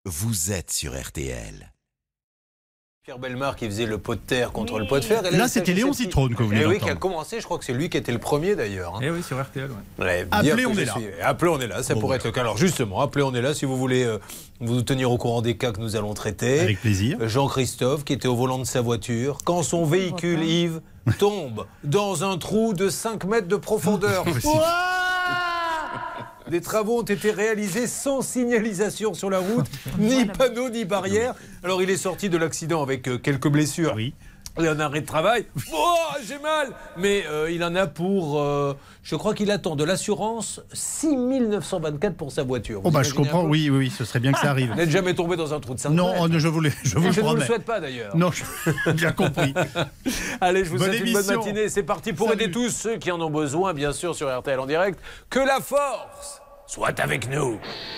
Vous êtes sur RTL. Pierre Bellemare qui faisait le pot de terre contre le pot de fer. Et là, c'était Léon Zitrone que vous venez d'entendre. d'entendre. Oui, qui a commencé. Je crois que c'est lui qui était le premier d'ailleurs. Eh oui, sur RTL. Ouais. Appelez, on est là. Appelez, on est là. Ça pourrait être le cas. Alors justement, appelez, on est là si vous voulez vous tenir au courant des cas que nous allons traiter. Avec plaisir. Jean-Christophe qui était au volant de sa voiture quand son véhicule Yves tombe dans un trou de 5 mètres de profondeur. Des travaux ont été réalisés sans signalisation sur la route, ni panneau, ni barrière. Alors il est sorti de l'accident avec quelques blessures. Oui. Il en a un arrêt de travail. Oh, j'ai mal. Mais il en a pour... je crois qu'il attend de l'assurance 6 924 pour sa voiture. Oh bah je comprends, oui, ce serait bien que ça arrive. Vous n'êtes jamais tombé dans un trou de 5 Non, mètres. je vous le Je ne promets. le souhaite pas d'ailleurs. Non, j'ai bien compris. Allez, je vous souhaite une bonne émission. matinée. C'est parti pour Salut. aider tous ceux qui en ont besoin, bien sûr, sur RTL en direct. Que la force soit avec nous.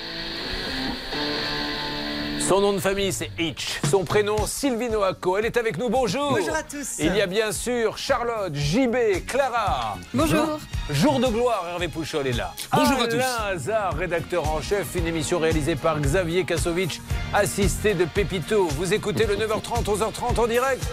Son nom de famille, c'est Hitch. Son prénom, Sylvie Noaco. Elle est avec nous. Bonjour. Bonjour à tous. Il y a bien sûr Charlotte, JB, Clara. Bonjour. Jour de gloire, Hervé Pouchol est là. Bonjour à tous. Alain Hazard, rédacteur en chef. Une émission réalisée par Xavier Kasovic, assisté de Pépito. Vous écoutez le 9h30, 11h30 en direct.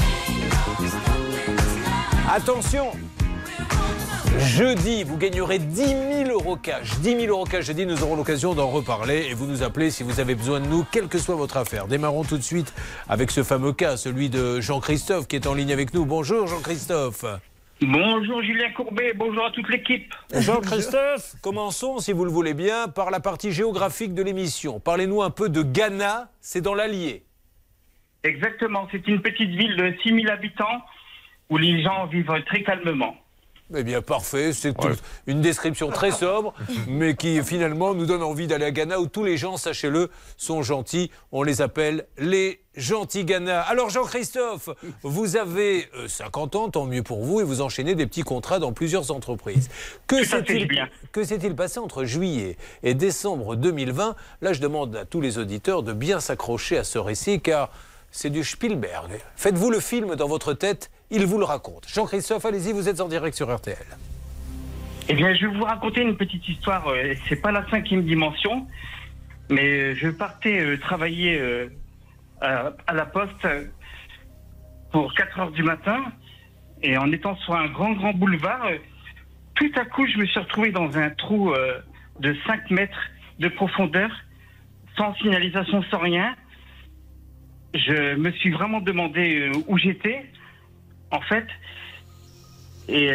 Attention. Jeudi, vous gagnerez 10 000 euros cash. 10 000 euros cash, jeudi, nous aurons l'occasion d'en reparler. Et vous nous appelez si vous avez besoin de nous, quelle que soit votre affaire. Démarrons tout de suite avec ce fameux cas, celui de Jean-Christophe qui est en ligne avec nous. Bonjour Jean-Christophe. Bonjour Julien Courbet, bonjour à toute l'équipe. Jean-Christophe, commençons, si vous le voulez bien, par la partie géographique de l'émission. Parlez-nous un peu de Ghana, c'est dans l'Allier. Exactement, c'est une petite ville de 6 000 habitants où les gens vivent très calmement. Eh bien, parfait. C'est une description très sobre, mais qui finalement nous donne envie d'aller à Ghana où tous les gens, sachez-le, sont gentils. On les appelle les gentils Ghana. Alors, Jean-Christophe, vous avez 50 ans, tant mieux pour vous, et vous enchaînez des petits contrats dans plusieurs entreprises. Que s'est-il passé entre juillet et décembre 2020 ? Là, je demande à tous les auditeurs de bien s'accrocher à ce récit, car c'est du Spielberg. Faites-vous le film dans votre tête. Il vous le raconte. Jean-Christophe, allez-y, vous êtes en direct sur RTL. Eh bien, je vais vous raconter une petite histoire. C'est pas la 5e dimension, mais je partais travailler à la poste pour 4 heures du matin. Et en étant sur un grand boulevard, tout à coup, je me suis retrouvé dans un trou de 5 mètres de profondeur, sans signalisation, sans rien. Je me suis vraiment demandé où j'étais. En fait, et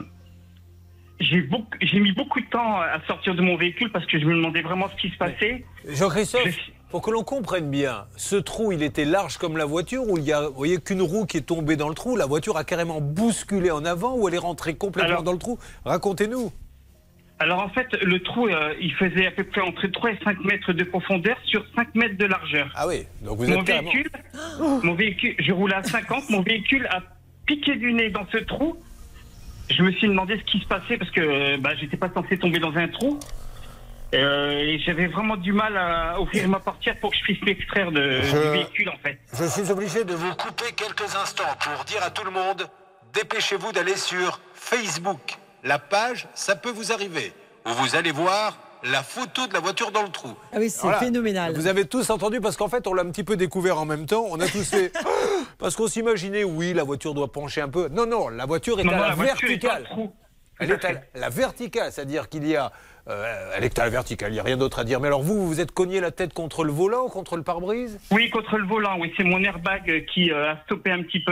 j'ai mis beaucoup de temps à sortir de mon véhicule parce que je me demandais vraiment ce qui se passait. Jean-Christophe, pour que l'on comprenne bien, ce trou, il était large comme la voiture ou il y a, vous voyez, qu'une roue qui est tombée dans le trou, la voiture a carrément bousculé en avant ou elle est rentrée complètement dans le trou? Racontez-nous. Alors en fait, le trou, il faisait à peu près entre 3 et 5 mètres de profondeur sur 5 mètres de largeur. Ah oui, donc vous êtes carrément... Mon véhicule, je roulais à 50, mon véhicule a piqué du nez dans ce trou. Je me suis demandé ce qui se passait parce que j'étais pas censé tomber dans un trou. Et j'avais vraiment du mal à ouvrir ma portière pour que je puisse m'extraire du véhicule en fait. Je suis obligé de vous couper quelques instants pour dire à tout le monde, dépêchez-vous d'aller sur Facebook. La page, ça peut vous arriver. Où vous allez voir la photo de la voiture dans le trou. Ah oui, c'est phénoménal. Vous avez tous entendu parce qu'en fait, on l'a un petit peu découvert en même temps. On a tous fait... Parce qu'on s'imaginait, oui, la voiture doit pencher un peu. Non, la voiture est à la verticale. Elle est à la verticale, c'est-à-dire qu'il y a... elle est à la verticale, il n'y a rien d'autre à dire. Mais alors vous vous êtes cogné la tête contre le volant ou contre le pare-brise? Oui, contre le volant. Oui, c'est mon airbag qui a stoppé un petit peu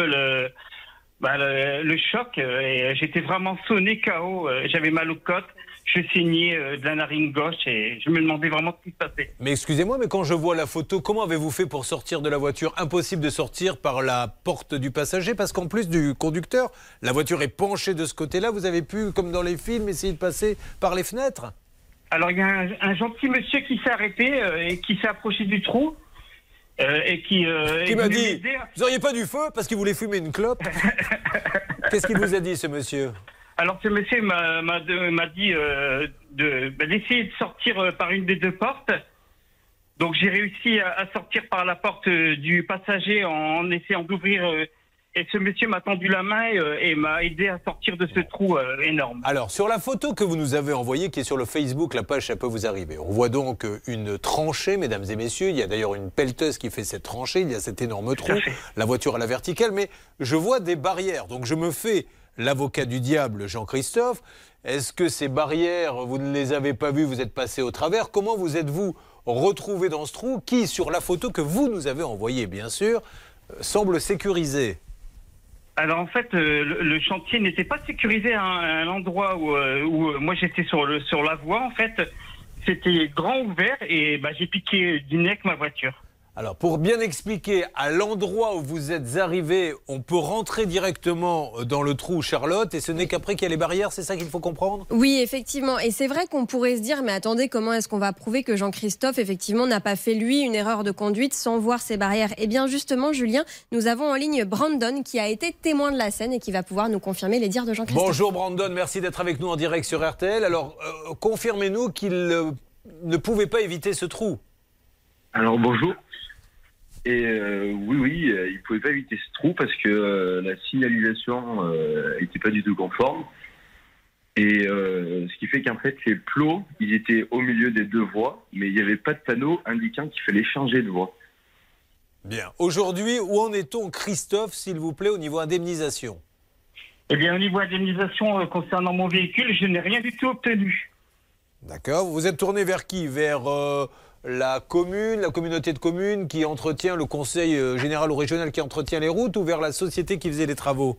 le choc. Et j'étais vraiment sonné KO. J'avais mal aux côtes. Je saignais de la narine gauche et je me demandais vraiment ce qui se passait. Mais excusez-moi, mais quand je vois la photo, comment avez-vous fait pour sortir de la voiture? Impossible de sortir par la porte du passager parce qu'en plus du conducteur, la voiture est penchée de ce côté-là. Vous avez pu, comme dans les films, essayer de passer par les fenêtres? Alors il y a un gentil monsieur qui s'est arrêté et qui s'est approché du trou. Et qui m'a dit, vous n'auriez pas du feu parce qu'il voulait fumer une clope? Qu'est-ce qu'il vous a dit, ce monsieur? Alors ce monsieur m'a dit d'essayer de sortir par une des deux portes. Donc j'ai réussi à sortir par la porte du passager en essayant d'ouvrir Et ce monsieur m'a tendu la main et m'a aidé à sortir de ce trou énorme. Alors, sur la photo que vous nous avez envoyée, qui est sur le Facebook, la page, ça peut vous arriver. On voit donc une tranchée, mesdames et messieurs. Il y a d'ailleurs une pelleteuse qui fait cette tranchée. Il y a cet énorme trou. La voiture à la verticale. Mais je vois des barrières. Donc, je me fais l'avocat du diable, Jean-Christophe. Est-ce que ces barrières, vous ne les avez pas vues, vous êtes passé au travers? Comment vous êtes-vous retrouvé dans ce trou qui, sur la photo que vous nous avez envoyée, bien sûr, semble sécurisé? Alors en fait, le chantier n'était pas sécurisé à un endroit où moi j'étais sur la voie. En fait, c'était grand ouvert et j'ai piqué du nez avec ma voiture. Alors pour bien expliquer, à l'endroit où vous êtes arrivé, on peut rentrer directement dans le trou, Charlotte, et ce n'est qu'après qu'il y a les barrières, c'est ça qu'il faut comprendre? Oui, effectivement. Et c'est vrai qu'on pourrait se dire, mais attendez, comment est-ce qu'on va prouver que Jean-Christophe, effectivement, n'a pas fait, lui, une erreur de conduite sans voir ces barrières? Eh bien, justement, Julien, nous avons en ligne Brandon, qui a été témoin de la scène et qui va pouvoir nous confirmer les dires de Jean-Christophe. Bonjour Brandon, merci d'être avec nous en direct sur RTL. Alors, confirmez-nous qu'il ne pouvait pas éviter ce trou. Alors, bonjour. Et oui, il ne pouvait pas éviter ce trou parce que la signalisation n'était pas du tout conforme. Et ce qui fait qu'en fait, les plots, ils étaient au milieu des deux voies, mais il n'y avait pas de panneau indiquant qu'il fallait changer de voie. Bien. Aujourd'hui, où en est-on, Christophe, s'il vous plaît, au niveau indemnisation? Eh bien, au niveau indemnisation concernant mon véhicule, je n'ai rien du tout obtenu. D'accord. Vous êtes tourné vers qui? Vers la commune, la communauté de communes qui entretient, le conseil général ou régional qui entretient les routes, ou vers la société qui faisait les travaux?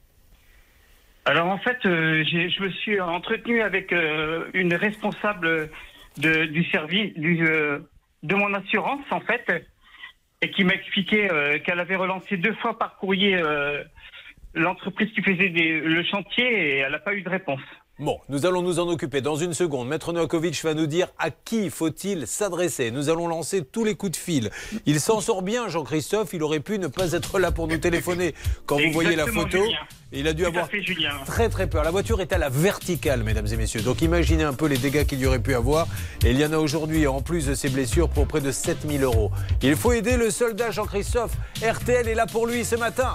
Alors en fait, je me suis entretenu avec une responsable du service de mon assurance en fait, et qui m'a expliqué qu'elle avait relancé 2 fois par courrier l'entreprise qui faisait le chantier et elle n'a pas eu de réponse. Bon, nous allons nous en occuper dans une seconde. Maître Novakovic va nous dire à qui faut-il s'adresser. Nous allons lancer tous les coups de fil. Il s'en sort bien, Jean-Christophe. Il aurait pu ne pas être là pour nous téléphoner quand vous voyez la photo. Julien. Il a dû avoir Julien. très très peur. La voiture est à la verticale, mesdames et messieurs. Donc imaginez un peu les dégâts qu'il y aurait pu avoir. Et il y en a aujourd'hui, en plus de ces blessures, pour près de 7 000 €. Il faut aider le soldat Jean-Christophe. RTL est là pour lui ce matin.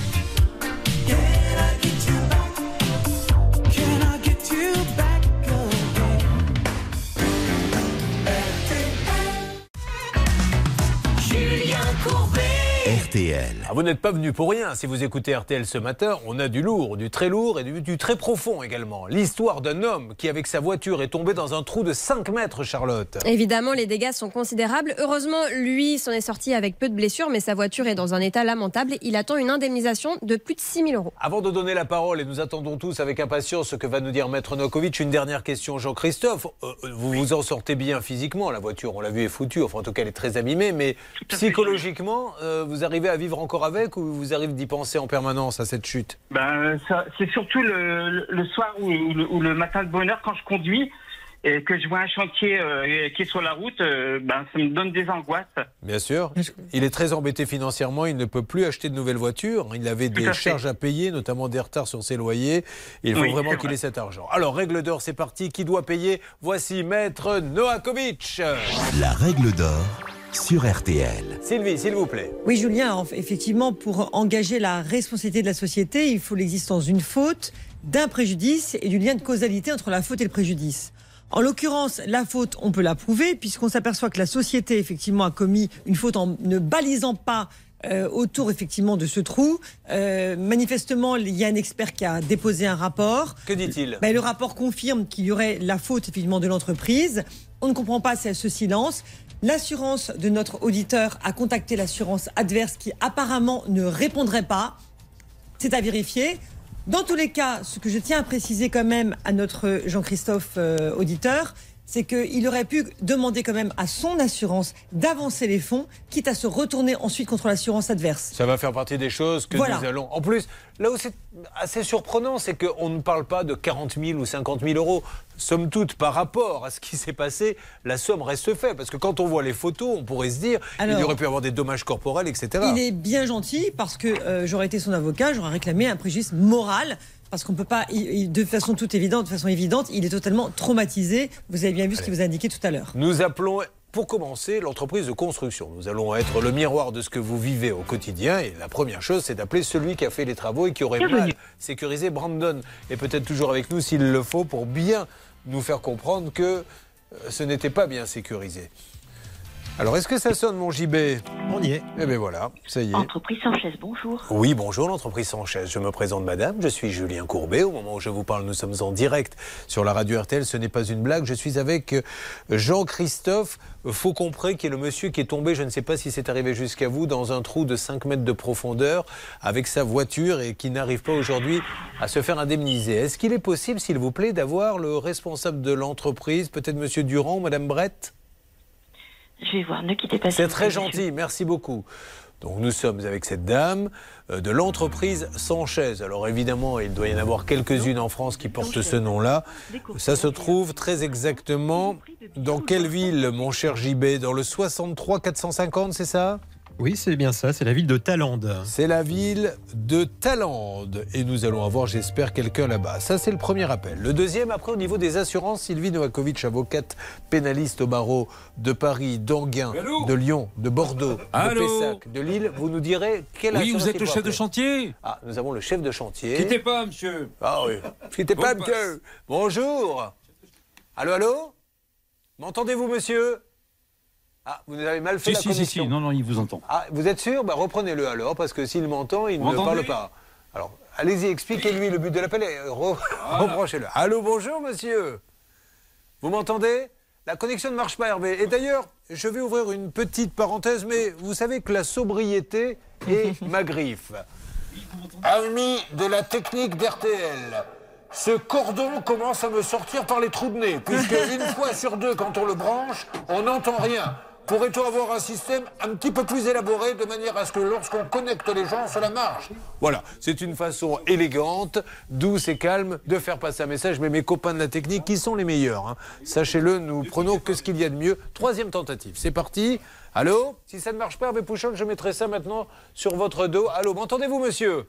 RTL. Ah, vous n'êtes pas venu pour rien. Si vous écoutez RTL ce matin, on a du lourd et du très profond également. L'histoire d'un homme qui, avec sa voiture, est tombé dans un trou de 5 mètres, Charlotte. Évidemment, les dégâts sont considérables. Heureusement, lui s'en est sorti avec peu de blessures, mais sa voiture est dans un état lamentable. Il attend une indemnisation de plus de 6 000 €. Avant de donner la parole, et nous attendons tous avec impatience ce que va nous dire Maître Novakovic, une dernière question, Jean-Christophe. Vous vous en sortez bien physiquement. La voiture, on l'a vu, est foutue. Enfin, en tout cas, elle est très abîmée. Mais psychologiquement, vous arrivez à vivre encore avec, ou vous arrivez d'y penser en permanence à cette chute? C'est surtout le soir ou le matin de bonne heure quand je conduis et que je vois un chantier qui est sur la route, ça me donne des angoisses. Bien sûr. Il est très embêté financièrement, il ne peut plus acheter de nouvelles voitures. Il avait des charges à payer, notamment des retards sur ses loyers. Il faut vraiment qu'il ait cet argent. Alors, règle d'or, c'est parti. Qui doit payer? Voici Maître Novakovic. La règle d'or sur RTL. Sylvie, s'il vous plaît. Oui, Julien, effectivement, pour engager la responsabilité de la société, il faut l'existence d'une faute, d'un préjudice et du lien de causalité entre la faute et le préjudice. En l'occurrence, la faute, on peut la prouver, puisqu'on s'aperçoit que la société, effectivement, a commis une faute en ne balisant pas autour, effectivement, de ce trou. Manifestement, il y a un expert qui a déposé un rapport. Que dit-il? Le rapport confirme qu'il y aurait la faute, effectivement, de l'entreprise. On ne comprend pas ce silence. L'assurance de notre auditeur a contacté l'assurance adverse qui apparemment ne répondrait pas. C'est à vérifier. Dans tous les cas, ce que je tiens à préciser quand même à notre Jean-Christophe auditeur, c'est qu'il aurait pu demander quand même à son assurance d'avancer les fonds, quitte à se retourner ensuite contre l'assurance adverse. Ça va faire partie des choses que nous allons... En plus, là où c'est assez surprenant, c'est qu'on ne parle pas de 40 000 ou 50 000 €. Somme toute, par rapport à ce qui s'est passé, la somme reste faible. Parce que quand on voit les photos, on pourrait se dire qu'il y aurait pu avoir des dommages corporels, etc. Il est bien gentil parce que j'aurais été son avocat, j'aurais réclamé un préjudice moral. Parce qu'on ne peut pas, de façon toute évidente, il est totalement traumatisé. Vous avez bien vu ce qu'il vous a indiqué tout à l'heure. Nous appelons pour commencer, l'entreprise de construction. Nous allons être le miroir de ce que vous vivez au quotidien. Et la première chose, c'est d'appeler celui qui a fait les travaux et qui aurait mal sécurisé Brandon. Et peut-être toujours avec nous s'il le faut pour bien nous faire comprendre que ce n'était pas bien sécurisé. Alors, est-ce que ça sonne, mon JB? On y est. Eh bien voilà, ça y est. Entreprise Sanchez, bonjour. Oui, bonjour, l'entreprise Sanchez. Je me présente, madame. Je suis Julien Courbet. Au moment où je vous parle, nous sommes en direct sur la radio RTL. Ce n'est pas une blague. Je suis avec Jean-Christophe Faucompré, qui est le monsieur qui est tombé, je ne sais pas si c'est arrivé jusqu'à vous, dans un trou de 5 mètres de profondeur avec sa voiture et qui n'arrive pas aujourd'hui à se faire indemniser. Est-ce qu'il est possible, s'il vous plaît, d'avoir le responsable de l'entreprise, peut-être monsieur Durand ou madame Brett? Je vais voir, ne quittez pas. C'est très gentil, merci beaucoup. Donc nous sommes avec cette dame de l'entreprise Sanchez. Alors évidemment, il doit y en avoir quelques-unes en France qui portent ce nom-là. Ça se trouve très exactement dans quelle ville, mon cher JB? Dans le 63 450, c'est ça? Oui, c'est bien ça, c'est la ville de Thaland. C'est la ville de Thaland. Et nous allons avoir, j'espère, quelqu'un là-bas. Ça, c'est le premier appel. Le deuxième, après, au niveau des assurances, Sylvie Novakovic, avocate pénaliste au barreau de Paris, d'Anguin, de Lyon, de Bordeaux, de Pessac, de Lille. Vous nous direz quelle assurance? Oui, vous êtes le chef de chantier. Ah, nous avons le chef de chantier. Quittez pas, monsieur. Ah oui, quittez pas, monsieur. Bonjour. Allô, allô? M'entendez-vous, monsieur? Ah, vous avez mal fait la connexion. Non, il vous entend. Ah, vous êtes sûr? Reprenez-le alors, parce que s'il m'entend, il ne parle pas. Alors, allez-y, expliquez-lui le but de l'appel et rebranchez-le. Allô, bonjour, monsieur. Vous m'entendez? La connexion ne marche pas, Hervé. Et d'ailleurs, je vais ouvrir une petite parenthèse, mais vous savez que la sobriété est ma griffe. Amis de la technique d'RTL, ce cordon commence à me sortir par les trous de nez, puisque une fois sur deux, quand on le branche, on n'entend rien. Pourrait-on avoir un système un petit peu plus élaboré de manière à ce que lorsqu'on connecte les gens, cela marche? Voilà, c'est une façon élégante, douce et calme de faire passer un message. Mais mes copains de la technique, qui sont les meilleurs, hein. Sachez-le, nous prenons que ce qu'il y a de mieux. Troisième tentative, c'est parti. Allô? Si ça ne marche pas, Hervé Pouchol, je mettrai ça maintenant sur votre dos. Allô, m'entendez-vous, monsieur?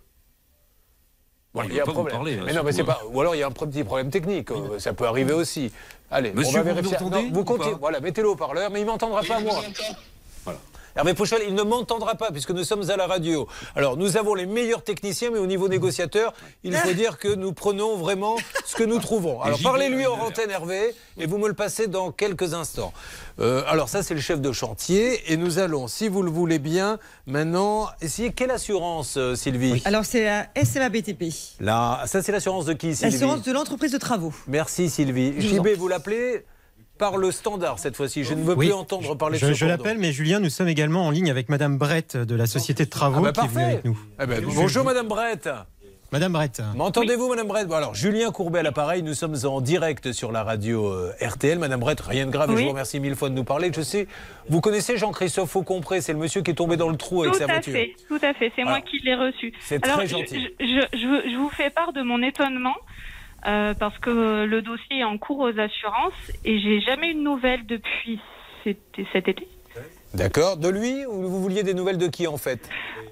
Bon, il y a un problème. Parler, mais non, mais c'est pas. Ou alors il y a un petit problème technique. Ça peut arriver aussi. Allez, monsieur, on va vérifier. Vous, vous continuez. Voilà, mettez-le au parleur, mais il m'entendra pas moi. Voilà. Hervé Pouchol, il ne m'entendra pas puisque nous sommes à la radio. Alors, nous avons les meilleurs techniciens, mais au niveau négociateur, il faut dire que nous prenons vraiment ce que nous trouvons. Alors, parlez-lui en antenne, Hervé, et vous me le passez dans quelques instants. Alors, ça, c'est le chef de chantier. Et nous allons, si vous le voulez bien, maintenant, essayer quelle assurance, Sylvie? Alors, c'est la SMA BTP. Là, ça, c'est l'assurance de qui, Sylvie? L'assurance de l'entreprise de travaux. Merci, Sylvie. JB, vous l'appelez par le standard cette fois-ci. Je ne veux plus entendre parler de ce Je l'appelle, mais Julien, nous sommes également en ligne avec Madame Brett de la société de travaux qui est venue avec nous. Bonjour Madame Brett. Madame Brett. M'entendez-vous, Madame Brett? Bon, alors, Julien Courbet à l'appareil, nous sommes en direct sur la radio RTL. Madame Brett, rien de grave, et je vous remercie mille fois de nous parler. Je sais, vous connaissez Jean-Christophe Faucompré, c'est le monsieur qui est tombé dans le trou avec sa voiture. Tout à fait, c'est moi qui l'ai reçu. C'est très gentil. Je vous fais part de mon étonnement. Parce que le dossier est en cours aux assurances et j'ai jamais eu de nouvelles depuis cet été. D'accord. De lui ou vous vouliez des nouvelles de qui en fait?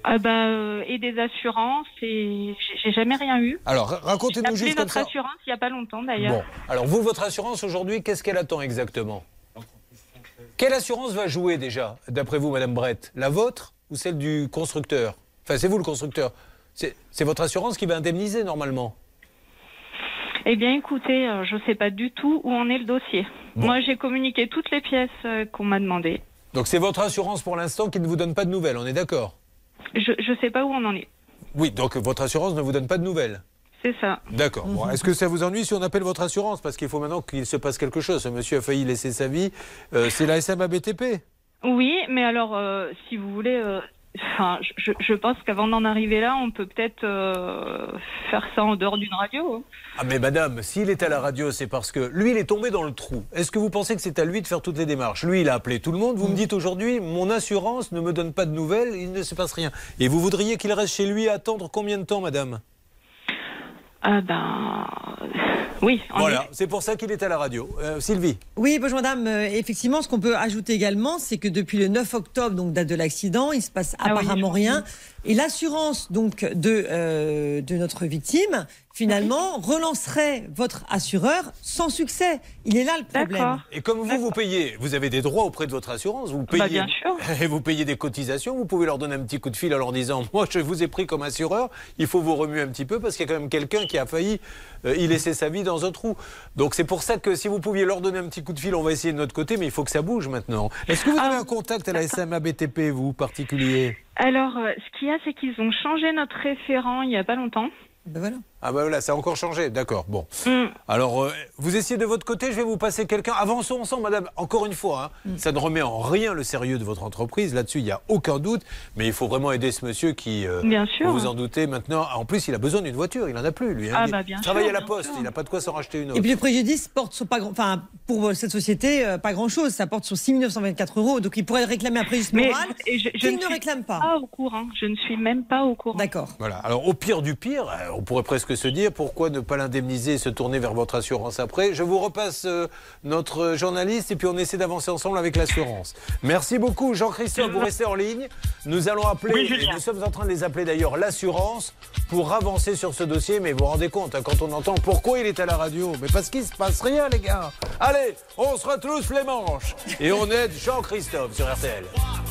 Et des assurances et j'ai jamais rien eu. Alors racontez-nous juste comme ça. Notre assurance il y a pas longtemps d'ailleurs. Bon. Alors vous, votre assurance aujourd'hui, qu'est-ce qu'elle attend exactement? Quelle assurance va jouer déjà, d'après vous, Madame Brett? La vôtre ou celle du constructeur? Enfin, c'est vous le constructeur. C'est votre assurance qui va indemniser normalement. Eh bien, écoutez, je ne sais pas du tout où en est le dossier. Bon. Moi, j'ai communiqué toutes les pièces qu'on m'a demandées. Donc, c'est votre assurance pour l'instant qui ne vous donne pas de nouvelles, on est d'accord? Je ne sais pas où on en est. Oui, donc votre assurance ne vous donne pas de nouvelles? C'est ça. D'accord. Bon, est-ce que ça vous ennuie si on appelle votre assurance? Parce qu'il faut maintenant qu'il se passe quelque chose. Ce monsieur a failli laisser sa vie. C'est la SMA BTP? Oui, mais alors, si vous voulez... je pense qu'avant d'en arriver là, on peut peut-être faire ça en dehors d'une radio. Ah mais madame, s'il est à la radio, c'est parce que lui, il est tombé dans le trou. Est-ce que vous pensez que c'est à lui de faire toutes les démarches? Lui, il a appelé tout le monde. Vous me dites aujourd'hui, mon assurance ne me donne pas de nouvelles, il ne se passe rien. Et vous voudriez qu'il reste chez lui à attendre combien de temps, madame? Oui, voilà, c'est pour ça qu'il est à la radio. Sylvie. Oui, bonjour madame. Effectivement, ce qu'on peut ajouter également, c'est que depuis le 9 octobre, donc date de l'accident, il se passe apparemment rien. Et l'assurance donc de notre victime, finalement, relancerait votre assureur sans succès. Il est là le problème. Et comme vous payez, vous avez des droits auprès de votre assurance, vous payez, bien sûr. Et vous payez des cotisations, vous pouvez leur donner un petit coup de fil en leur disant « Moi, je vous ai pris comme assureur, il faut vous remuer un petit peu parce qu'il y a quand même quelqu'un qui a failli y laisser sa vie dans un trou. » Donc c'est pour ça que si vous pouviez leur donner un petit coup de fil, on va essayer de notre côté, mais il faut que ça bouge maintenant. Est-ce que vous avez un contact à la SMA BTP, vous, particulier ? Alors, ce qu'il y a, c'est qu'ils ont changé notre référent il n'y a pas longtemps. Ben voilà. Ah ben voilà, ça a encore changé, d'accord, bon. Alors, vous essayez de votre côté, je vais vous passer quelqu'un. Avançons ensemble, madame, encore une fois, ça ne remet en rien le sérieux de votre entreprise, là-dessus, il n'y a aucun doute, mais il faut vraiment aider ce monsieur qui, bien sûr, vous vous en doutez maintenant, en plus, il a besoin d'une voiture, il n'en a plus, lui. Hein. Bien il travaille sûr, à la Poste, il n'a pas de quoi s'en racheter une autre. Et puis le préjudice porte sur pour cette société, pas grand-chose, ça porte sur 6 924 €, donc il pourrait réclamer un préjudice moral qu'il ne réclame pas. Au courant. Je ne suis même pas au courant. D'accord. Voilà, alors au pire du pire, on pourrait presque se dire, pourquoi ne pas l'indemniser et se tourner vers votre assurance après. Je vous repasse notre journaliste et puis on essaie d'avancer ensemble avec l'assurance. Merci beaucoup Jean-Christophe, vous restez en ligne. Nous allons appeler, et nous sommes en train de les appeler d'ailleurs, l'assurance pour avancer sur ce dossier. Mais vous vous rendez compte, hein, quand on entend pourquoi il est à la radio, mais parce qu'il ne se passe rien les gars. Allez, on se retrousse les manches et on aide Jean-Christophe sur RTL.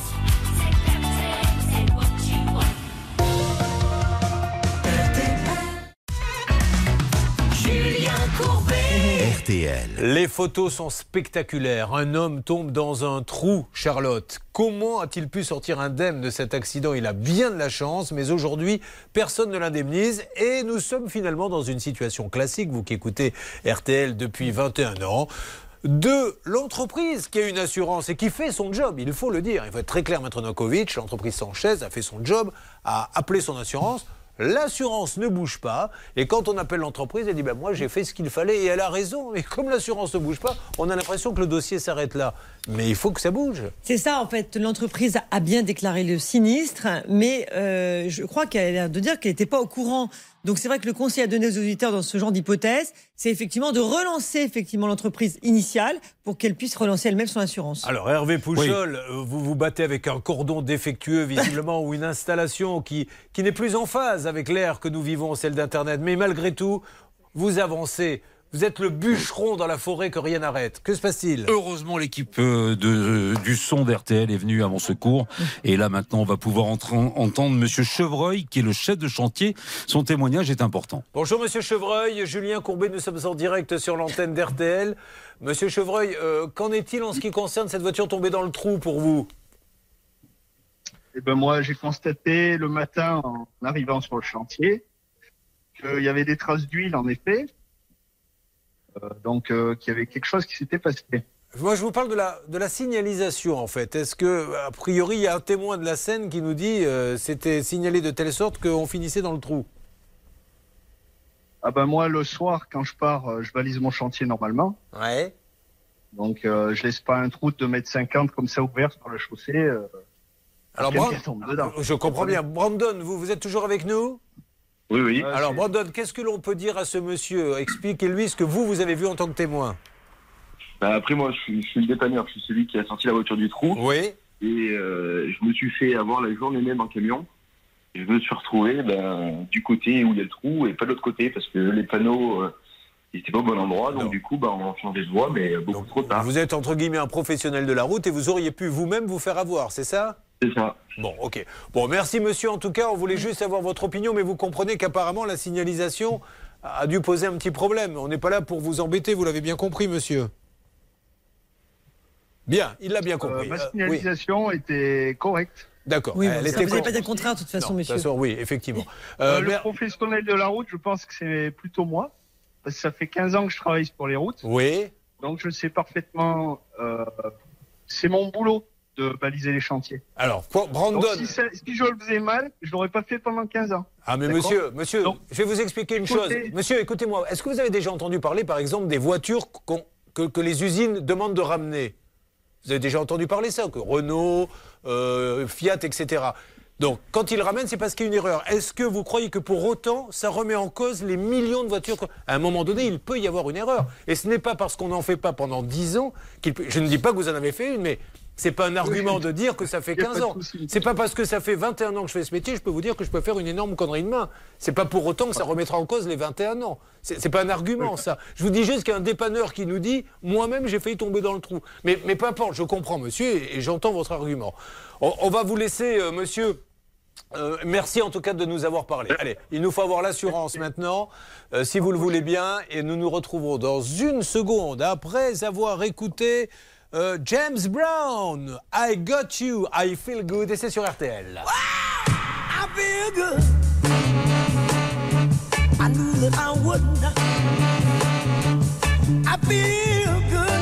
RTL. Les photos sont spectaculaires. Un homme tombe dans un trou, Charlotte. Comment a-t-il pu sortir indemne de cet accident? Il a bien de la chance, mais aujourd'hui, personne ne l'indemnise. Et nous sommes finalement dans une situation classique, vous qui écoutez RTL depuis 21 ans, de l'entreprise qui a une assurance et qui fait son job, il faut le dire. Il faut être très clair, Maître Novakovic, l'entreprise Sanchez a fait son job, a appelé son assurance. L'assurance ne bouge pas et quand on appelle l'entreprise, elle dit moi j'ai fait ce qu'il fallait et elle a raison. Mais comme l'assurance ne bouge pas, on a l'impression que le dossier s'arrête là. Mais il faut que ça bouge. C'est ça en fait, l'entreprise a bien déclaré le sinistre, mais je crois qu'elle a l'air de dire qu'elle n'était pas au courant. Donc c'est vrai que le conseil à donner aux auditeurs dans ce genre d'hypothèse, c'est effectivement de relancer effectivement l'entreprise initiale pour qu'elle puisse relancer elle-même son assurance. Alors Hervé Pouchol, vous vous battez avec un cordon défectueux visiblement ou une installation qui n'est plus en phase avec l'ère que nous vivons, celle d'Internet. Mais malgré tout, vous avancez. Vous êtes le bûcheron dans la forêt que rien n'arrête. Que se passe-t-il? Heureusement, l'équipe du son d'RTL est venue à mon secours. Et là, maintenant, on va pouvoir entendre Monsieur Chevreuil, qui est le chef de chantier. Son témoignage est important. Bonjour Monsieur Chevreuil, Julien Courbet, nous sommes en direct sur l'antenne d'RTL. Monsieur Chevreuil, qu'en est-il en ce qui concerne cette voiture tombée dans le trou pour vous? Eh ben moi, j'ai constaté le matin, en arrivant sur le chantier, qu'il y avait des traces d'huile, en effet. Donc, qu'il y avait quelque chose qui s'était passé. Moi, je vous parle de la signalisation, en fait. Est-ce que, a priori, il y a un témoin de la scène qui nous dit c'était signalé de telle sorte qu'on finissait dans le trou? Ah ben moi, le soir, quand je pars, je balise mon chantier normalement. Ouais. Donc, je laisse pas un trou de 2,50 m comme ça ouvert sur le chaussée. Alors, je comprends bien. Brandon, vous êtes toujours avec nous? Oui, oui. Alors, Brandon, qu'est-ce que l'on peut dire à ce monsieur? Expliquez-lui ce que vous avez vu en tant que témoin. Après, moi, je suis le dépanneur. Je suis celui qui a sorti la voiture du trou. Oui. Et je me suis fait avoir la journée même en camion. Et je me suis retrouvé du côté où il y a le trou et pas de l'autre côté parce que les panneaux n'étaient pas au bon endroit. Donc, du coup, on a changé de voie, mais beaucoup trop tard. Vous êtes, entre guillemets, un professionnel de la route et vous auriez pu vous-même vous faire avoir, c'est ça? C'est ça. Bon, ok. Bon, merci monsieur. En tout cas, on voulait juste avoir votre opinion, mais vous comprenez qu'apparemment la signalisation a dû poser un petit problème. On n'est pas là pour vous embêter, vous l'avez bien compris, monsieur. Bien, il l'a bien compris. Ma signalisation était correcte. D'accord. Oui, vous n'avez pas dit le contraire, de toute façon, monsieur. De toute façon, oui, effectivement. Le professionnel de la route, je pense que c'est plutôt moi, parce que ça fait 15 ans que je travaille pour les routes. Oui. Donc, je sais parfaitement... c'est mon boulot de baliser les chantiers. Alors, Brandon... Donc, si je le faisais mal, je ne l'aurais pas fait pendant 15 ans. Ah mais monsieur, donc, je vais vous expliquer une chose. Monsieur, écoutez-moi, est-ce que vous avez déjà entendu parler, par exemple, des voitures que les usines demandent de ramener? Vous avez déjà entendu parler ça, que Renault, Fiat, etc. Donc, quand il le ramène, c'est parce qu'il y a une erreur. Est-ce que vous croyez que pour autant, ça remet en cause les millions de voitures À un moment donné, il peut y avoir une erreur. Et ce n'est pas parce qu'on n'en fait pas pendant 10 ans qu'il peut... Je ne dis pas que vous en avez fait une, mais c'est pas un argument de dire que ça fait 15 ans. C'est pas parce que ça fait 21 ans que je fais ce métier, je peux vous dire que je peux faire une énorme connerie de main. C'est pas pour autant que ça remettra en cause les 21 ans. C'est pas un argument, ça. Je vous dis juste qu'il y a un dépanneur qui nous dit « Moi-même, j'ai failli tomber dans le trou ». Mais peu importe, je comprends, monsieur, et j'entends votre argument. On va vous laisser, monsieur... merci en tout cas de nous avoir parlé. Allez, il nous faut avoir l'assurance maintenant, si vous le voulez bien, et nous nous retrouverons dans une seconde après avoir écouté James Brown, I Got You, I Feel Good, et c'est sur RTL. Wow, I feel good. I knew that I wouldn't. I feel good.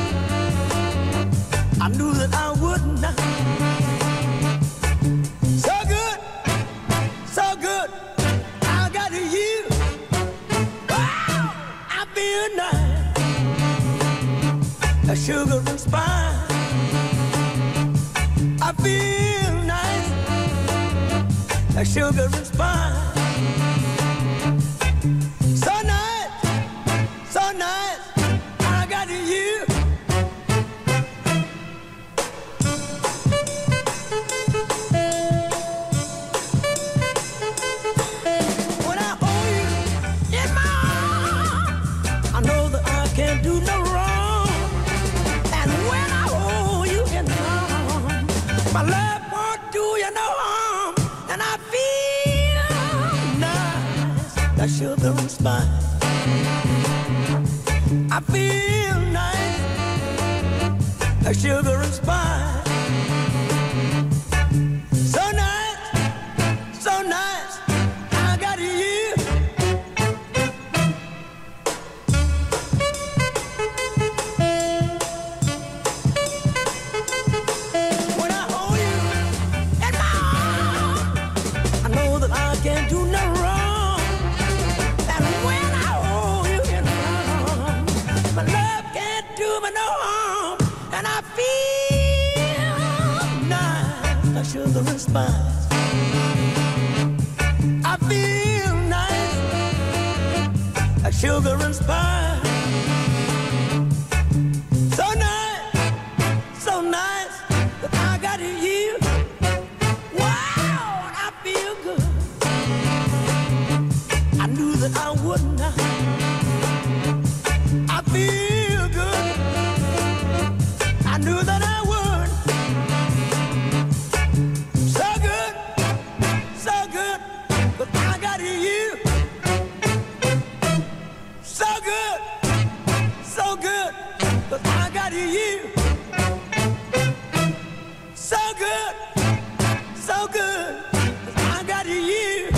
I knew that I wouldn't. So good, so good. I got you. Wow, I feel nice. A sugar and spice. I feel nice. A sugar and spice. So nice, so nice. I got you. When I hold you in my arms, I know that I can't do no wrong. And when I hold you in my arms, my love won't do you no harm. And I feel nice, that sugar and spice. I feel nice, that sugar and spice. So nice, so nice. I got you. When I hold you in my arms, I know that I can't do no wrong. And when I hold you in my arms, my love can't do me no harm. And I feel nice, like sugar and spice. I feel nice, like sugar and spice. So nice, so nice, that I got you. Wow, I feel good. I knew that I wouldn't. I feel good. I knew that I would. So good, so good, but I got you. So good, so good, but I got you. So good, so good, but I got you.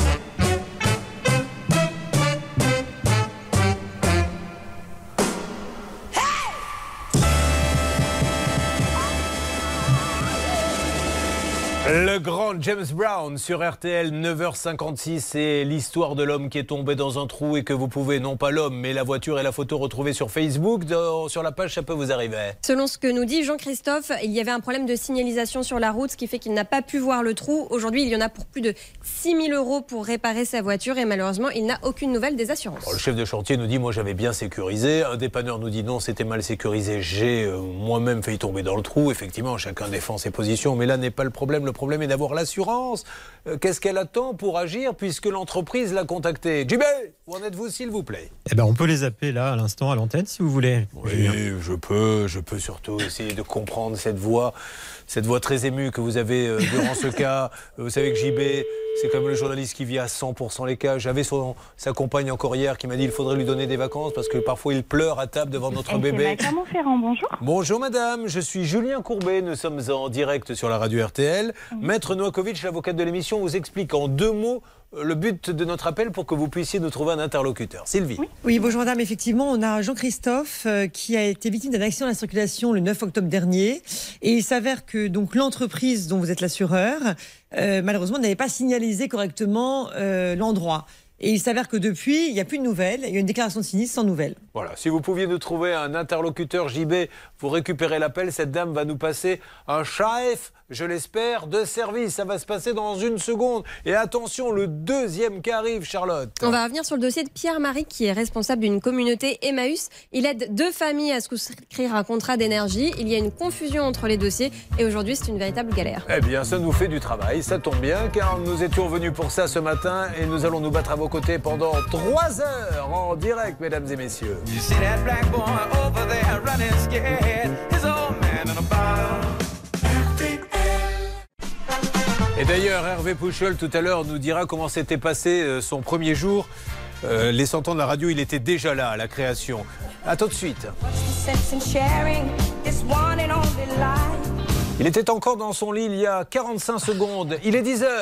Le grand James Brown sur RTL, 9h56, c'est l'histoire de l'homme qui est tombé dans un trou et que vous pouvez, non pas l'homme, mais la voiture et la photo retrouver sur Facebook. Sur la page, ça peut vous arriver. Selon ce que nous dit Jean-Christophe, il y avait un problème de signalisation sur la route, ce qui fait qu'il n'a pas pu voir le trou. Aujourd'hui, il y en a pour plus de 6 000 € pour réparer sa voiture et malheureusement, il n'a aucune nouvelle des assurances. Le chef de chantier nous dit, moi j'avais bien sécurisé. Un dépanneur nous dit, non, c'était mal sécurisé. J'ai moi-même failli tomber dans le trou. Effectivement, chacun défend ses positions, mais là n'est pas le problème. Le problème est d'avoir l'assurance. Qu'est-ce qu'elle attend pour agir puisque l'entreprise l'a contactée? JB, où en êtes-vous s'il vous plaît? Eh ben, on peut les appeler là à l'instant à l'antenne si vous voulez. Oui, je peux surtout essayer de comprendre cette voix très émue que vous avez durant ce cas. Vous savez que JB, c'est comme le journaliste qui vit à 100% les cas. J'avais sa compagne encore hier qui m'a dit qu'il faudrait lui donner des vacances parce que parfois il pleure à table devant notre bébé. Clermont-Ferrand, bonjour. Bonjour madame, je suis Julien Courbet, nous sommes en direct sur la radio RTL. Maître Novakovic, l'avocate de l'émission, vous explique en 2 mots le but de notre appel pour que vous puissiez nous trouver un interlocuteur. Sylvie. Oui, bonjour madame. Effectivement, on a Jean-Christophe qui a été victime d'un accident de la circulation le 9 octobre dernier. Et il s'avère que donc l'entreprise dont vous êtes l'assureur, malheureusement, n'avait pas signalisé correctement l'endroit. Et il s'avère que depuis, il n'y a plus de nouvelles. Il y a une déclaration de sinistre sans nouvelles. Voilà, si vous pouviez nous trouver un interlocuteur JB, vous récupérez l'appel, cette dame va nous passer un chef, je l'espère, de service. Ça va se passer dans une seconde. Et attention, le deuxième qui arrive, Charlotte. On va revenir sur le dossier de Pierre-Marie, qui est responsable d'une communauté Emmaüs. Il aide 2 familles à souscrire un contrat d'énergie. Il y a une confusion entre les dossiers et aujourd'hui, c'est une véritable galère. Eh bien, ça nous fait du travail, ça tombe bien, car nous étions venus pour ça ce matin et nous allons nous battre à vos côtés pendant 3 heures en direct, mesdames et messieurs. Et d'ailleurs, Hervé Pouchol, tout à l'heure, nous dira comment s'était passé son premier jour. Les 100 ans de la radio, il était déjà là à la création. À tout de suite. Il était encore dans son lit il y a 45 secondes. Il est 10h.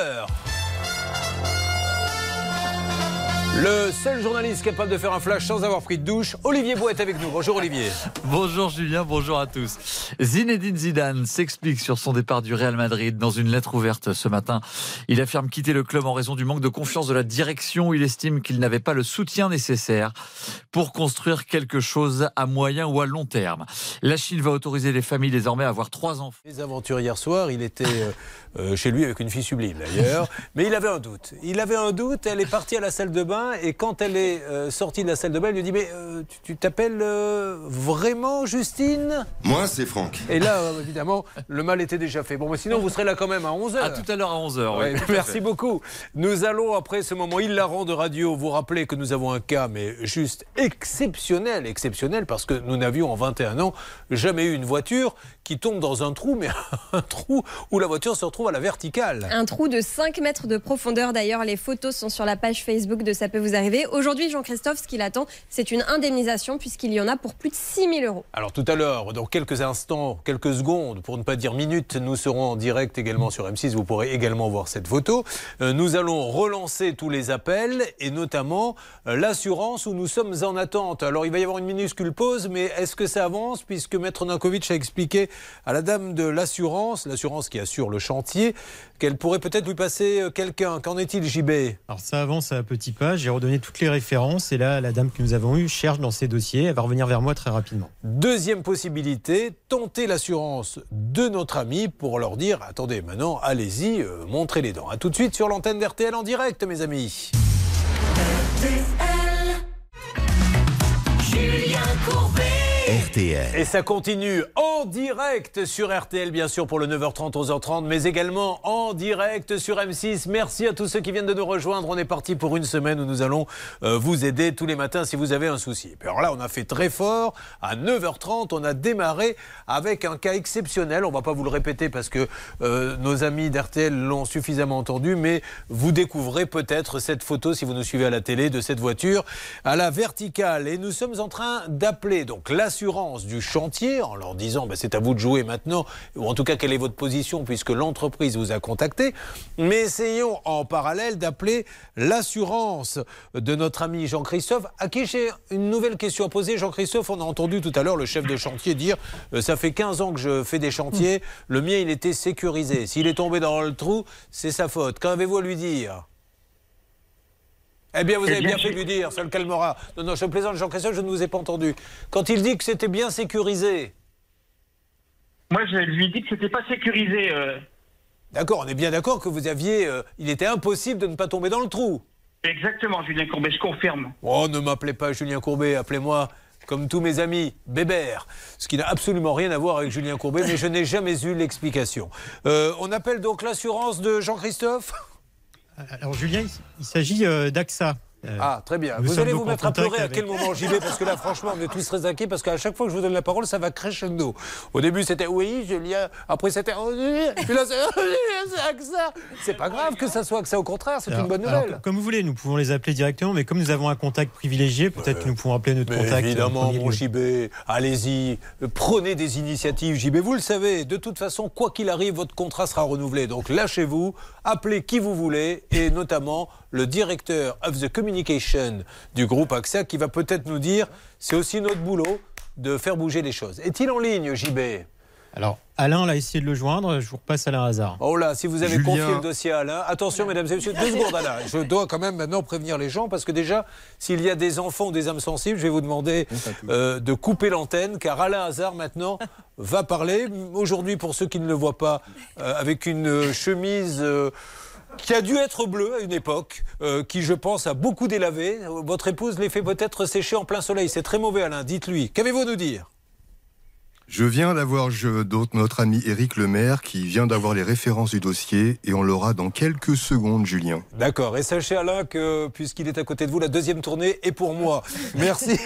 Le seul journaliste capable de faire un flash sans avoir pris de douche, Olivier Bois est avec nous. Bonjour Olivier. Bonjour Julien, bonjour à tous. Zinedine Zidane s'explique sur son départ du Real Madrid. Dans une lettre ouverte ce matin, il affirme quitter le club en raison du manque de confiance de la direction. Il estime qu'il n'avait pas le soutien nécessaire pour construire quelque chose à moyen ou à long terme. La Chine va autoriser les familles désormais à avoir 3 enfants. Les aventures hier soir, il était chez lui avec une fille sublime d'ailleurs, mais il avait un doute. Elle est partie à la salle de bain et quand elle est sortie de la salle de bain, elle lui dit « Mais tu t'appelles vraiment Justine ?» Moi, c'est Franck. Et là, évidemment, le mal était déjà fait. Bon, mais sinon, vous serez là quand même à 11h. À tout à l'heure à 11h. Ouais, oui, merci beaucoup. Nous allons, après ce moment hilarant de radio, vous rappeler que nous avons un cas, mais juste exceptionnel, parce que nous n'avions en 21 ans jamais eu une voiture qui tombe dans un trou, mais un trou où la voiture se retrouve à la verticale. Un trou de 5 mètres de profondeur. D'ailleurs, les photos sont sur la page Facebook de Ça peut vous arriver. Aujourd'hui, Jean-Christophe, ce qu'il attend, c'est une indemnisation puisqu'il y en a pour plus de 6 000 €. Alors tout à l'heure, dans quelques instants, quelques secondes, pour ne pas dire minutes, nous serons en direct également sur M6. Vous pourrez également voir cette photo. Nous allons relancer tous les appels et notamment l'assurance où nous sommes en attente. Alors il va y avoir une minuscule pause, mais est-ce que ça avance puisque Maître Nankovic a expliqué à la dame de l'assurance qui assure le chantier, qu'elle pourrait peut-être lui passer quelqu'un. Qu'en est-il, JB ? Alors ça avance à petits pas, j'ai redonné toutes les références et là, la dame que nous avons eue cherche dans ses dossiers, elle va revenir vers moi très rapidement. Deuxième possibilité, tenter l'assurance de notre ami pour leur dire « Attendez, maintenant, allez-y, montrez les dents ». A tout de suite sur l'antenne d'RTL en direct, mes amis. Julien Courbet. RTL. Et ça continue en direct sur RTL, bien sûr, pour le 9h30, 11h30, mais également en direct sur M6. Merci à tous ceux qui viennent de nous rejoindre. On est parti pour une semaine où nous allons vous aider tous les matins si vous avez un souci. Alors là, on a fait très fort. À 9h30, on a démarré avec un cas exceptionnel. On ne va pas vous le répéter parce que nos amis d'RTL l'ont suffisamment entendu, mais vous découvrez peut-être cette photo, si vous nous suivez à la télé, de cette voiture à la verticale. Et nous sommes en train d'appeler donc l'assurance du chantier en leur disant c'est à vous de jouer maintenant, ou en tout cas quelle est votre position puisque l'entreprise vous a contacté. Mais essayons en parallèle d'appeler l'assurance de notre ami Jean-Christophe, à qui j'ai une nouvelle question à poser. Jean-Christophe, on a entendu tout à l'heure le chef de chantier dire ça fait 15 ans que je fais des chantiers, le mien il était sécurisé. S'il est tombé dans le trou, c'est sa faute. Qu'avez-vous à lui dire ? Eh bien, vous avez bien fait de lui dire, ça le calmera. Non, je plaisante, Jean-Christophe, je ne vous ai pas entendu. Quand il dit que c'était bien sécurisé. Moi, je lui dis que c'était pas sécurisé. D'accord, on est bien d'accord que vous aviez... il était impossible de ne pas tomber dans le trou. Exactement, Julien Courbet, je confirme. Oh, ne m'appelez pas Julien Courbet, appelez-moi, comme tous mes amis, Bébert. Ce qui n'a absolument rien à voir avec Julien Courbet, mais je n'ai jamais eu l'explication. On appelle donc l'assurance de Jean-Christophe ? Alors Julien, il s'agit d'AXA. Ah, très bien. Vous allez vous mettre à pleurer à quel moment j'y vais? Parce que là, franchement, on est tous très inquiets parce qu'à chaque fois que je vous donne la parole, ça va crescendo. Au début, c'était oui, Julien. Après, c'était puis là, c'est AXA. C'est pas grave que ça soit AXA, au contraire, c'est une bonne nouvelle. Alors, comme vous voulez, nous pouvons les appeler directement, mais comme nous avons un contact privilégié, peut-être que nous pouvons appeler notre contact. Évidemment, mon JB, allez-y, prenez des initiatives, JB. Vous le savez, de toute façon, quoi qu'il arrive, votre contrat sera renouvelé. Donc lâchez-vous, appelez qui vous voulez, et notamment le directeur of the communication du groupe AXA qui va peut-être nous dire c'est aussi notre boulot de faire bouger les choses. Est-il en ligne, JB ? Alors, Alain a essayé de le joindre, je vous repasse Alain Hazard. Oh là, si vous avez Julien. confié le dossier à Alain, attention mesdames et messieurs, 2 secondes Alain, je dois quand même maintenant prévenir les gens parce que déjà, s'il y a des enfants ou des âmes sensibles, je vais vous demander de couper l'antenne car Alain Hazard maintenant va parler. Aujourd'hui, pour ceux qui ne le voient pas, avec une chemise... qui a dû être bleue à une époque, qui je pense a beaucoup délavé. Votre épouse les fait peut-être sécher en plein soleil, c'est très mauvais Alain, dites-lui. Qu'avez-vous à nous dire ? Je viens d'avoir notre ami Éric Lemaire qui vient d'avoir les références du dossier et on l'aura dans quelques secondes, Julien. D'accord, et sachez Alain que puisqu'il est à côté de vous, la deuxième tournée est pour moi. Merci.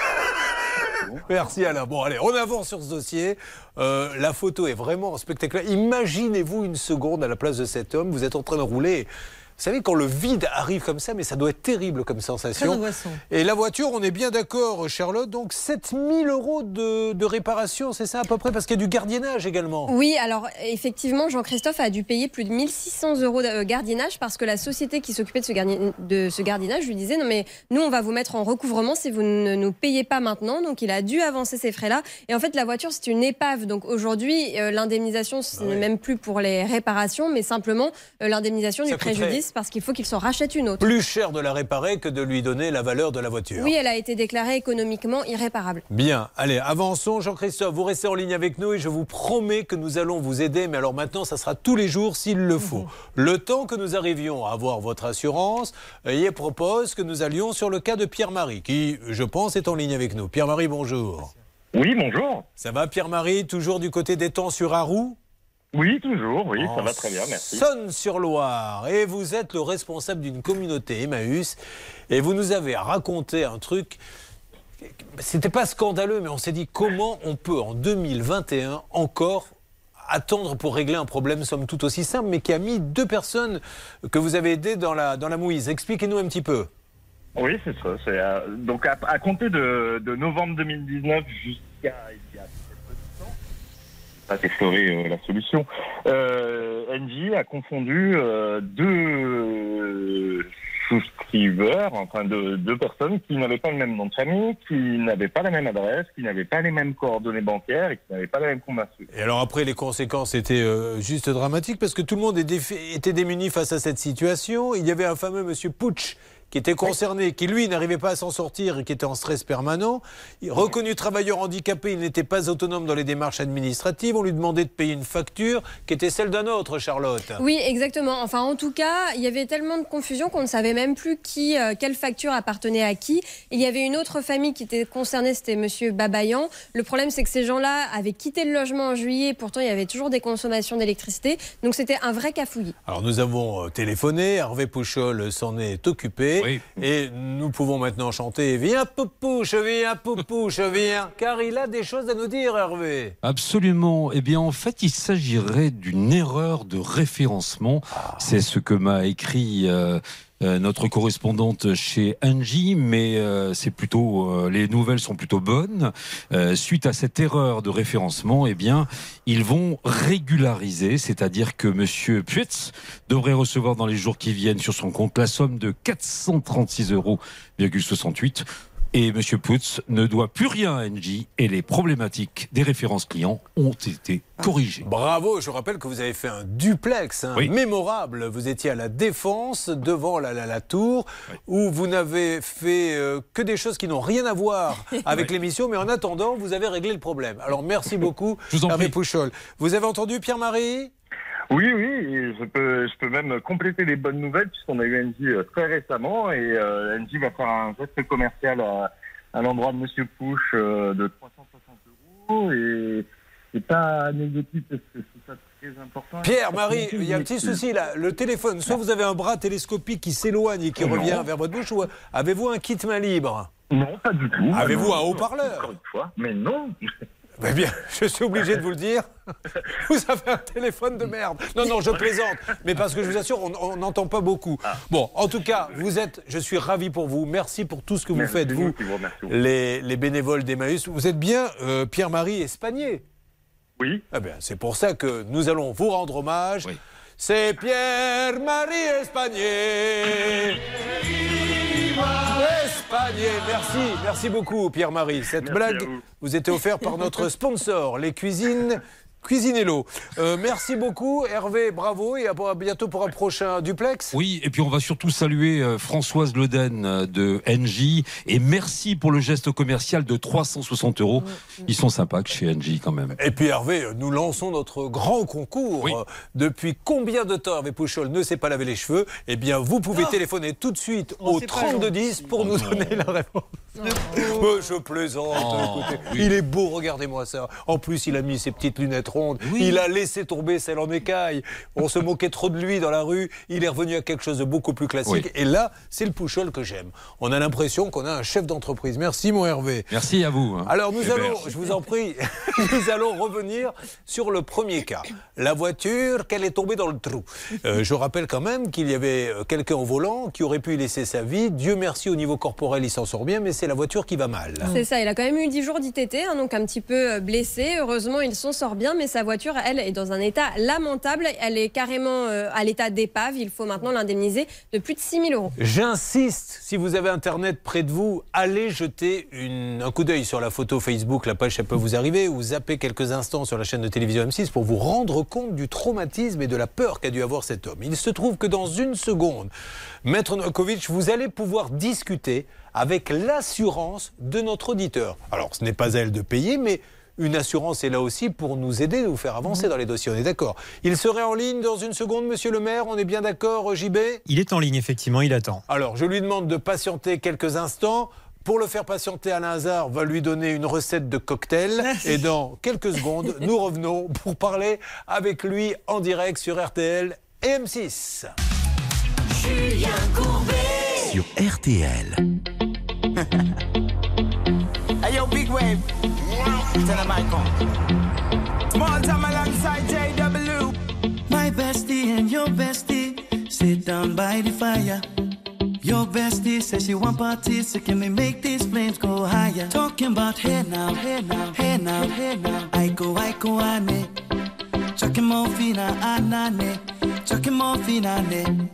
Merci Alain. Bon allez, on avance sur ce dossier. La photo est vraiment spectaculaire. Imaginez-vous une seconde à la place de cet homme, vous êtes en train de rouler. Vous savez, quand le vide arrive comme ça, mais ça doit être terrible comme sensation. Très angoissant. Et la voiture, on est bien d'accord, Charlotte, donc 7 000 € de réparation, c'est ça à peu près, parce qu'il y a du gardiennage également. Oui, alors effectivement, Jean-Christophe a dû payer plus de 1 600 € de gardiennage parce que la société qui s'occupait de ce gardiennage lui disait « Non mais nous, on va vous mettre en recouvrement si vous ne nous payez pas maintenant ». Donc il a dû avancer ces frais-là. Et en fait, la voiture, c'est une épave. Donc aujourd'hui, l'indemnisation, ce n'est même plus pour les réparations, mais simplement l'indemnisation du préjudice. Parce qu'il faut qu'il s'en rachète une autre. Plus cher de la réparer que de lui donner la valeur de la voiture. Oui, elle a été déclarée économiquement irréparable. Bien, allez, avançons. Jean-Christophe, vous restez en ligne avec nous et je vous promets que nous allons vous aider. Mais alors maintenant, ça sera tous les jours s'il le faut. Le temps que nous arrivions à avoir votre assurance, il propose que nous allions sur le cas de Pierre-Marie, qui, je pense, est en ligne avec nous. Pierre-Marie, bonjour. Oui, bonjour. Ça va, Pierre-Marie, toujours du côté d'Étang-sur-Arroux ? Oui, toujours, oui, ça va très bien, merci. Sonne-sur-Loire, et vous êtes le responsable d'une communauté Emmaüs, et vous nous avez raconté un truc, c'était pas scandaleux, mais on s'est dit comment on peut en 2021 encore attendre pour régler un problème somme toute aussi simple, mais qui a mis 2 personnes que vous avez aidées dans la mouise. Expliquez-nous un petit peu. Oui, c'est ça. Donc à compter de novembre 2019 jusqu'à... pas d'explorer la solution. Engie a confondu 2 souscriveurs, enfin 2 personnes qui n'avaient pas le même nom de famille, qui n'avaient pas la même adresse, qui n'avaient pas les mêmes coordonnées bancaires et qui n'avaient pas la même convention. Et alors après, les conséquences étaient juste dramatiques parce que tout le monde était démuni face à cette situation. Il y avait un fameux monsieur Putsch qui était concerné, qui lui n'arrivait pas à s'en sortir et qui était en stress permanent. Reconnu travailleur handicapé, il n'était pas autonome dans les démarches administratives. On lui demandait de payer une facture qui était celle d'un autre, Charlotte. Oui, exactement. Enfin, en tout cas, il y avait tellement de confusion qu'on ne savait même plus quelle facture appartenait à qui. Il y avait une autre famille qui était concernée, c'était monsieur Babayan. Le problème, c'est que ces gens-là avaient quitté le logement en juillet. Pourtant, il y avait toujours des consommations d'électricité. Donc, c'était un vrai cafouillis. Alors, nous avons téléphoné. Hervé Pouchol s'en est occupé. Oui. Et nous pouvons maintenant chanter « Viens Poupouche, viens Poupouche, viens » car il a des choses à nous dire, Hervé. Absolument. Eh bien, en fait, il s'agirait d'une erreur de référencement. C'est ce que m'a écrit... notre correspondante chez Engie, mais c'est plutôt les nouvelles sont plutôt bonnes. Suite à cette erreur de référencement, eh bien, ils vont régulariser, c'est-à-dire que Monsieur Puetz devrait recevoir dans les jours qui viennent sur son compte la somme de 436,68 €. Et M. Putz ne doit plus rien à Engie et les problématiques des références clients ont été corrigées. Bravo, je rappelle que vous avez fait un duplex mémorable. Vous étiez à la Défense, devant la tour, où vous n'avez fait que des choses qui n'ont rien à voir avec l'émission, mais en attendant, vous avez réglé le problème. Alors merci beaucoup, Hervé Pouchol. Vous avez entendu Pierre-Marie ? Oui, et je peux même compléter les bonnes nouvelles puisqu'on a eu Engie très récemment et Engie va faire un geste commercial à l'endroit de Monsieur Pouch de 360 € et c'est pas négatif parce que c'est ça très important. Pierre-Marie, il y a un petit souci là, le téléphone, soit vous avez un bras télescopique qui s'éloigne et qui revient vers votre bouche, ou avez-vous un kit main libre ? Non, pas du tout. Avez-vous un haut-parleur ? Encore une fois, mais non. Eh bien, je suis obligé de vous le dire. Vous avez un téléphone de merde. Non, je plaisante. Mais parce que je vous assure, on n'entend pas beaucoup. Bon, en tout cas, je suis ravi pour vous. Merci pour tout ce que vous faites, vous, les bénévoles d'Emmaüs. Vous êtes bien Pierre-Marie Espagnier. Oui. Eh bien, c'est pour ça que nous allons vous rendre hommage. Oui. C'est Pierre-Marie Espagnier. Espagnier, merci beaucoup Pierre-Marie. Cette blague vous était offerte par notre sponsor, les cuisines Cuisinello. Merci beaucoup Hervé, bravo et à bientôt pour un prochain duplex. Oui, et puis on va surtout saluer Françoise Leden de Engie et merci pour le geste commercial de 360 €. Ils sont sympas chez Engie quand même. Et puis Hervé, nous lançons notre grand concours. Oui. Depuis combien de temps Hervé Pouchol ne s'est pas lavé les cheveux? Eh bien, vous pouvez téléphoner tout de suite au 3210 pour nous donner la réponse. Je plaisante. Écoutez, il est beau, regardez-moi ça. En plus, il a mis ses petites lunettes rondes. Il a laissé tomber celle en écaille. On se moquait trop de lui dans la rue. Il est revenu à quelque chose de beaucoup plus classique. Et là, c'est le Pouchol que j'aime. On a l'impression qu'on a un chef d'entreprise. Merci, mon Hervé. Merci à vous. Alors, nous allons, je vous en prie, nous allons revenir sur le premier cas. La voiture, qu'elle est tombée dans le trou. Je rappelle quand même qu'il y avait quelqu'un au volant qui aurait pu y laisser sa vie. Dieu merci, au niveau corporel, il s'en sort bien, mais c'est la voiture qui va mal. C'est ça, il a quand même eu 10 jours d'ITT, donc un petit peu blessé. Heureusement, il s'en sort bien, mais sa voiture, elle, est dans un état lamentable. Elle est carrément à l'état d'épave. Il faut maintenant l'indemniser de plus de 6 000 €. J'insiste, si vous avez Internet près de vous, allez jeter un coup d'œil sur la photo Facebook, la page, ça peut vous arriver, ou zappez quelques instants sur la chaîne de télévision M6 pour vous rendre compte du traumatisme et de la peur qu'a dû avoir cet homme. Il se trouve que dans une seconde, Maître Novakovic, vous allez pouvoir discuter avec l'assurance de notre auditeur. Alors, ce n'est pas à elle de payer, mais une assurance est là aussi pour nous aider, nous faire avancer dans les dossiers. On est d'accord. Il serait en ligne dans une seconde, monsieur le maire. On est bien d'accord, JB? Il est en ligne, effectivement, il attend. Alors, je lui demande de patienter quelques instants. Pour le faire patienter, Alain Hazard va lui donner une recette de cocktail. Et dans quelques secondes, nous revenons pour parler avec lui en direct sur RTL et M6. Julien Courbet Sur RTL. Hey yo, big wave. Tell him I come. Small time alongside JW. My bestie and your bestie sit down by the fire. Your bestie says she want parties, so can we make these flames go higher? Talking about hey now, hey now, hey now, hey now. I go, ane. Chucking more fina, anane. Chucking more fina, ane.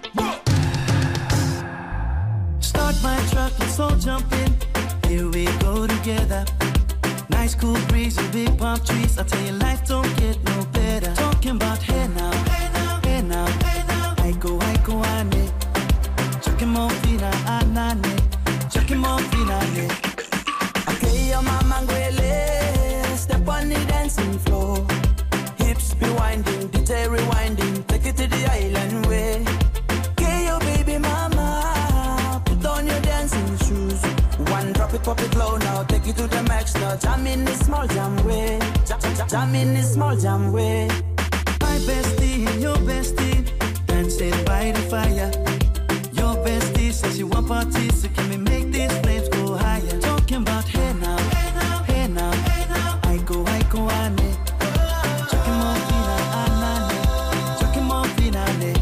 Start my truck, let's all jump in. Here we go together. Nice cool breeze and big palm trees. I tell you, life don't get no better. Talking about hey now, hey now, hey now, hey now. I go, ane. Chucking more fina, anane. Chucking more fina, ane. Okay, your mama ngwele. Step on the dancing floor. Hips be winding, DJ rewinding. Take it to the island way. Okay, your baby mama. Put on your dancing shoes. One drop it, pop it low now. Take it to the max now. Jam in the small jam way. Jam in the small jam way. My bestie and your bestie dancing by the fire. Your bestie says you want parties, so can we make these flames go higher? Talking about hey now, hey now, hey now, hey now. I go, ane. Chucking more fina, anane. Chucking more fina, ane.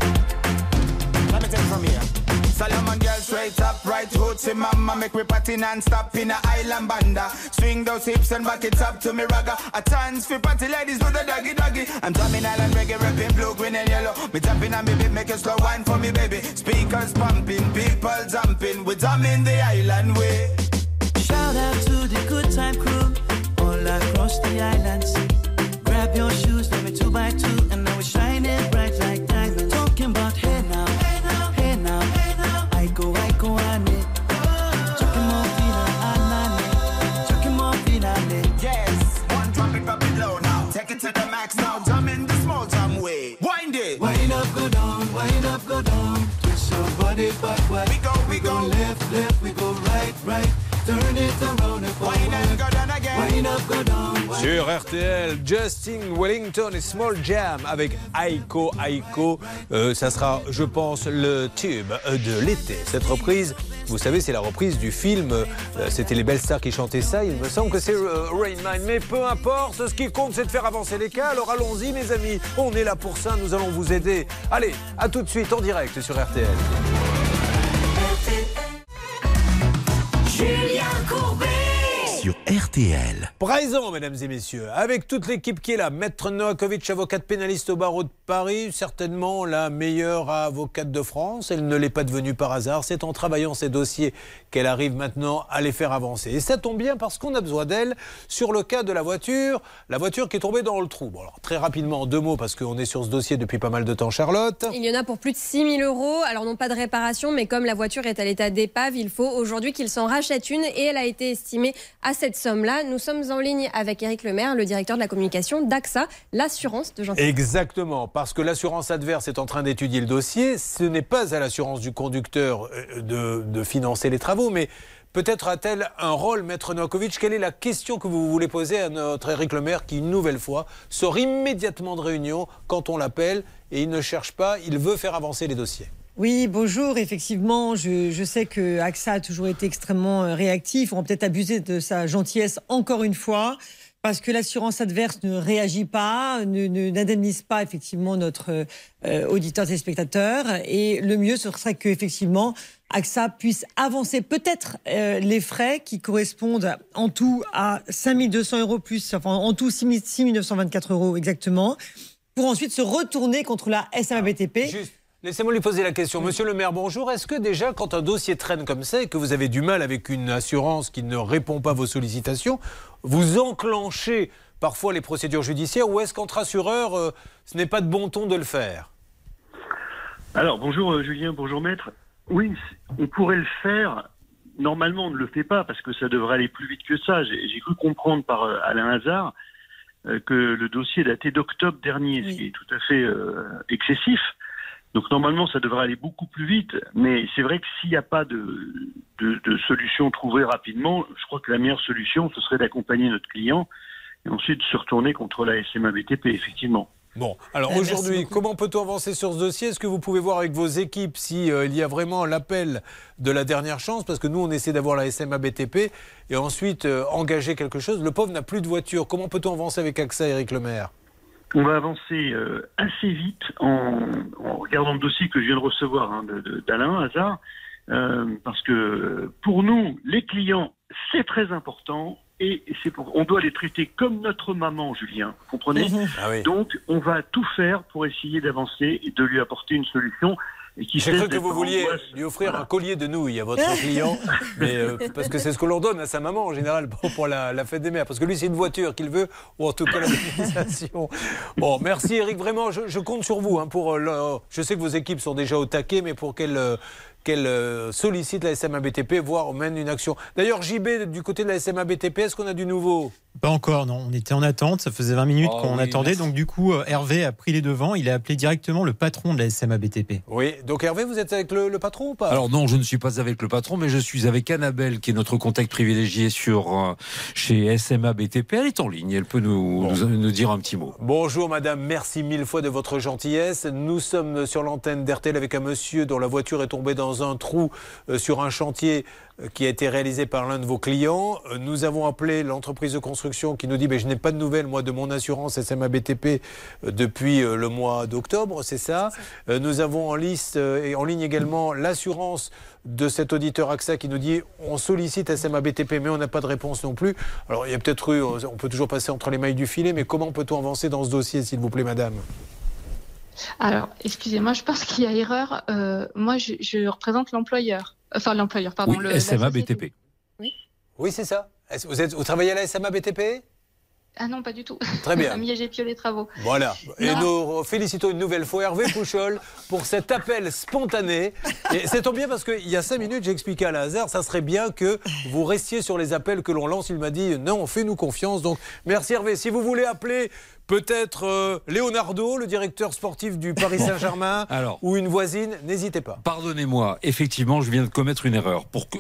Let me take it from here. Solomon girl straight up, right hoots in mama. Make me party non-stop in a island banda. Swing those hips and back it up to me ragga. A chance for party ladies do the doggy doggy. I'm drumming island reggae, rapping blue, green and yellow. Me tapping on me beat, make a slow wine for me baby. Speakers pumping, people jumping. We drumming the island way. Shout out to the good time crew all across the islands. Grab your shoes, let me 2 by 2, and now we're shining bright like diamonds. Talking about hey now, hey now, hey now, hey now. I go, ane. Chucking more fina, anane. Chucking more fina, ane. Yes, one drop it, pop it low now. Take it to the max now. Jump in the small jam way. Wind it. Wind up, go down. Wind up, go down. Twist your body backward. We go left, left. We go right, right. Turn it around and forward. Wind up, go down again. Wind up, go down. Sur RTL, Justin Wellington et Small Jam avec Aiko Aiko. Ça sera, je pense, le tube de l'été. Cette reprise, vous savez, c'est la reprise du film. C'était les Belles Stars qui chantaient ça. Il me semble que c'est Rain Man. Mais peu importe, ce qui compte, c'est de faire avancer les cas. Alors allons-y, mes amis. On est là pour ça. Nous allons vous aider. Allez, à tout de suite en direct sur RTL. Julien Courbet sur RTL. Présent, mesdames et messieurs, avec toute l'équipe qui est là. Maître Novakovic, avocate pénaliste au barreau de Paris, certainement la meilleure avocate de France. Elle ne l'est pas devenue par hasard. C'est en travaillant ces dossiers qu'elle arrive maintenant à les faire avancer. Et ça tombe bien parce qu'on a besoin d'elle sur le cas de la voiture qui est tombée dans le trou. Bon, alors, très rapidement, en 2 mots, parce qu'on est sur ce dossier depuis pas mal de temps, Charlotte. Il y en a pour plus de 6 000 €. Alors, non pas de réparation, mais comme la voiture est à l'état d'épave, il faut aujourd'hui qu'il s'en rachète une et elle a été estimée à cette somme-là. Nous sommes en ligne avec Éric Lemaire, le directeur de la communication d'AXA, l'assurance de Jean-Christophe. Exactement, parce que l'assurance adverse est en train d'étudier le dossier. Ce n'est pas à l'assurance du conducteur de financer les travaux, mais peut-être a-t-elle un rôle, Maître Novakovic. Quelle est la question que vous voulez poser à notre Éric Lemaire qui, une nouvelle fois, sort immédiatement de réunion quand on l'appelle et il ne cherche pas, il veut faire avancer les dossiers? Oui, bonjour. Effectivement, je sais que AXA a toujours été extrêmement réactif. On va peut-être abuser de sa gentillesse encore une fois, parce que l'assurance adverse ne réagit pas, n'indemnise pas effectivement notre auditeur téléspectateur. Et le mieux, ce serait qu'effectivement, AXA puisse avancer peut-être les frais qui correspondent en tout à 5 200 € plus, enfin en tout 6 924 € exactement, pour ensuite se retourner contre la SMABTP. Laissez-moi lui poser la question. Monsieur le maire, bonjour. Est-ce que déjà, quand un dossier traîne comme ça et que vous avez du mal avec une assurance qui ne répond pas à vos sollicitations, vous enclenchez parfois les procédures judiciaires ou est-ce qu'entre assureurs, ce n'est pas de bon ton de le faire? Alors, bonjour Julien, bonjour maître. Oui, on pourrait le faire. Normalement, on ne le fait pas parce que ça devrait aller plus vite que ça. J'ai cru comprendre par Alain Hazard que le dossier datait d'octobre dernier, ce qui est tout à fait excessif. Donc normalement, ça devrait aller beaucoup plus vite, mais c'est vrai que s'il n'y a pas de solution trouvée rapidement, je crois que la meilleure solution, ce serait d'accompagner notre client et ensuite de se retourner contre la SMABTP, effectivement. Bon, alors aujourd'hui, comment peut-on avancer sur ce dossier? Est-ce que vous pouvez voir avec vos équipes s'il y a vraiment l'appel de la dernière chance? Parce que nous, on essaie d'avoir la SMABTP et ensuite engager quelque chose. Le pauvre n'a plus de voiture. Comment peut-on avancer avec AXA, Éric Lemaire? On va avancer assez vite en regardant le dossier que je viens de recevoir d'Alain Hazard, parce que pour nous, les clients, c'est très important et on doit les traiter comme notre maman, Julien, vous comprenez? Ah oui. Donc, on va tout faire pour essayer d'avancer et de lui apporter une solution. J'ai cru que vous vouliez lui offrir un collier de nouilles à votre client, mais, parce que c'est ce que l'on donne à sa maman en général pour la fête des mères. Parce que lui, c'est une voiture qu'il veut, ou en tout cas la mobilisation. Bon, merci Eric, vraiment, je compte sur vous. Je sais que vos équipes sont déjà au taquet, mais pour qu'elle sollicite la SMABTP, voire mène une action. D'ailleurs, JB, du côté de la SMABTP, est-ce qu'on a du nouveau? Pas encore, non. On était en attente, ça faisait 20 minutes qu'on attendait. Merci. Donc du coup, Hervé a pris les devants, il a appelé directement le patron de la SMABTP. Oui, donc Hervé, vous êtes avec le patron ou pas? Alors non, je ne suis pas avec le patron, mais je suis avec Annabelle, qui est notre contact privilégié chez SMABTP. Elle est en ligne, elle peut nous dire un petit mot. Bonjour madame, merci 1000 fois de votre gentillesse. Nous sommes sur l'antenne d'RTL avec un monsieur dont la voiture est tombée dans un trou sur un chantier qui a été réalisé par l'un de vos clients. Nous avons appelé l'entreprise de construction qui nous dit je n'ai pas de nouvelles moi de mon assurance SMABTP depuis le mois d'octobre, c'est ça. Nous avons en ligne également l'assurance de cet auditeur AXA qui nous dit on sollicite SMABTP mais on n'a pas de réponse non plus. Alors il y a peut-être on peut toujours passer entre les mailles du filet, mais comment peut-on avancer dans ce dossier s'il vous plaît madame? Alors, excusez-moi, je pense qu'il y a erreur. Moi, je représente l'employeur. Enfin, l'employeur, pardon. Oui, SMABTP. Oui, c'est ça. Vous travaillez à la SMABTP? Ah non, pas du tout. Très bien. Miège Pieux les travaux. Voilà. Et nous félicitons une nouvelle fois Hervé Pouchol pour cet appel spontané. Et c'est tant bien parce qu'il y a 5 minutes, j'ai expliqué à Lazare, ça serait bien que vous restiez sur les appels que l'on lance. Il m'a dit non, fais-nous confiance. Donc merci Hervé. Si vous voulez appeler peut-être Leonardo, le directeur sportif du Paris Saint-Germain, ou une voisine, n'hésitez pas. Pardonnez-moi, effectivement, je viens de commettre une erreur.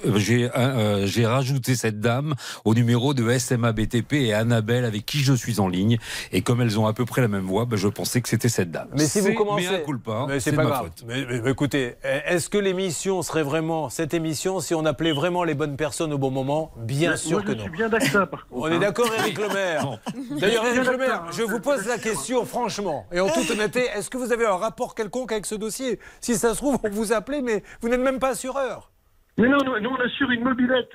J'ai rajouté cette dame au numéro de SMABTP et Annabelle avec qui je suis en ligne. Et comme elles ont à peu près la même voix, je pensais que c'était cette dame. Mais si vous commencez... Mais un coup le pas, c'est pas grave. Mais écoutez, est-ce que l'émission serait vraiment cette émission si on appelait vraiment les bonnes personnes au bon moment? Bien sûr que non. Je suis bien d'accord par contre. On est d'accord Éric Lemaire. D'ailleurs Éric Lemaire, je vous pose la question franchement et en toute honnêteté, est-ce que vous avez un rapport quelconque avec ce dossier? Si ça se trouve, on vous appelait, mais vous n'êtes même pas assureur. Mais non, nous on assure une mobilette.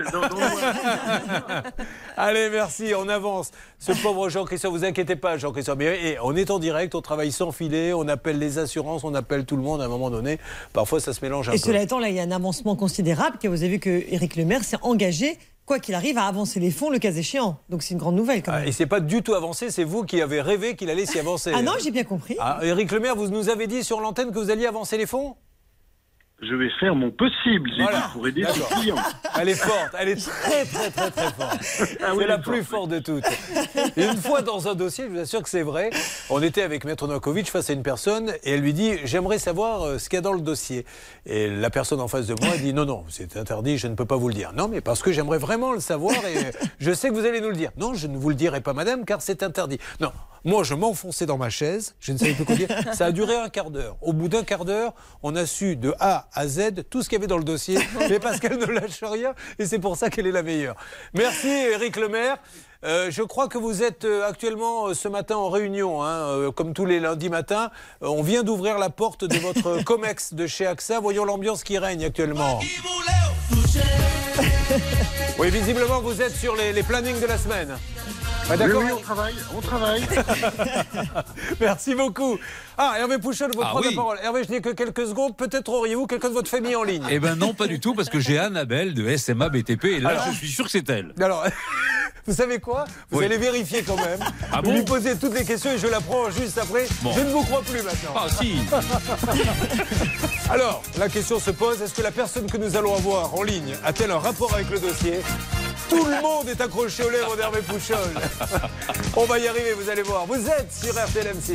Allez, merci, on avance. Ce pauvre Jean-Christophe, vous inquiétez pas, Jean-Christophe. Mais on est en direct, on travaille sans filet, on appelle les assurances, on appelle tout le monde à un moment donné. Parfois, ça se mélange un peu. Et cela étant, là, il y a un avancement considérable. Vous avez vu que Éric Lemaire s'est engagé, quoi qu'il arrive, à avancer les fonds le cas échéant. Donc c'est une grande nouvelle quand même. Et c'est pas du tout avancé, c'est vous qui avez rêvé qu'il allait s'y avancer. Ah non, j'ai bien compris. Éric Lemaire, vous nous avez dit sur l'antenne que vous alliez avancer les fonds ? Je vais faire mon possible, j'ai dit, pour aider ses clients. Elle est forte, elle est très forte. C'est la plus forte de toutes. Et une fois dans un dossier, je vous assure que c'est vrai, on était avec Maître Novakovic face à une personne et elle lui dit « J'aimerais savoir ce qu'il y a dans le dossier ». Et la personne en face de moi dit « Non, c'est interdit, je ne peux pas vous le dire ». « Non, mais parce que j'aimerais vraiment le savoir et je sais que vous allez nous le dire ». « Non, je ne vous le dirai pas, madame, car c'est interdit ». Non, moi je m'enfonçais dans ma chaise, je ne savais plus quoi dire. Ça a duré un quart d'heure. Au bout d'un quart d'heure, on a su de A à Z tout ce qu'il y avait dans le dossier, mais parce qu'elle ne lâche rien, et c'est pour ça qu'elle est la meilleure. Merci Éric Lemaire. Je crois que vous êtes actuellement ce matin en réunion, comme tous les lundis matins. On vient d'ouvrir la porte de votre Comex de chez AXA. Voyons l'ambiance qui règne actuellement. Oui, visiblement, vous êtes sur les plannings de la semaine. Ah, d'accord. Oui, on travaille. Merci beaucoup. Ah, Hervé Pouchol, vous prenez la parole. Hervé, je n'ai que quelques secondes. Peut-être auriez-vous quelqu'un de votre famille en ligne? Eh ben non, pas du tout, parce que j'ai Annabelle de SMA BTP, et là, je suis sûr que c'est elle. Alors, vous savez quoi? Vous allez vérifier quand même. Ah vous lui posez toutes les questions et je la prends juste après. Bon. Je ne vous crois plus maintenant. Ah si. Alors, la question se pose, est-ce que la personne que nous allons avoir en ligne a-t-elle un rapport avec le dossier? Tout le monde est accroché aux lèvres d'Hervé Pouchol. On va y arriver, vous allez voir. Vous êtes sur RTL M6.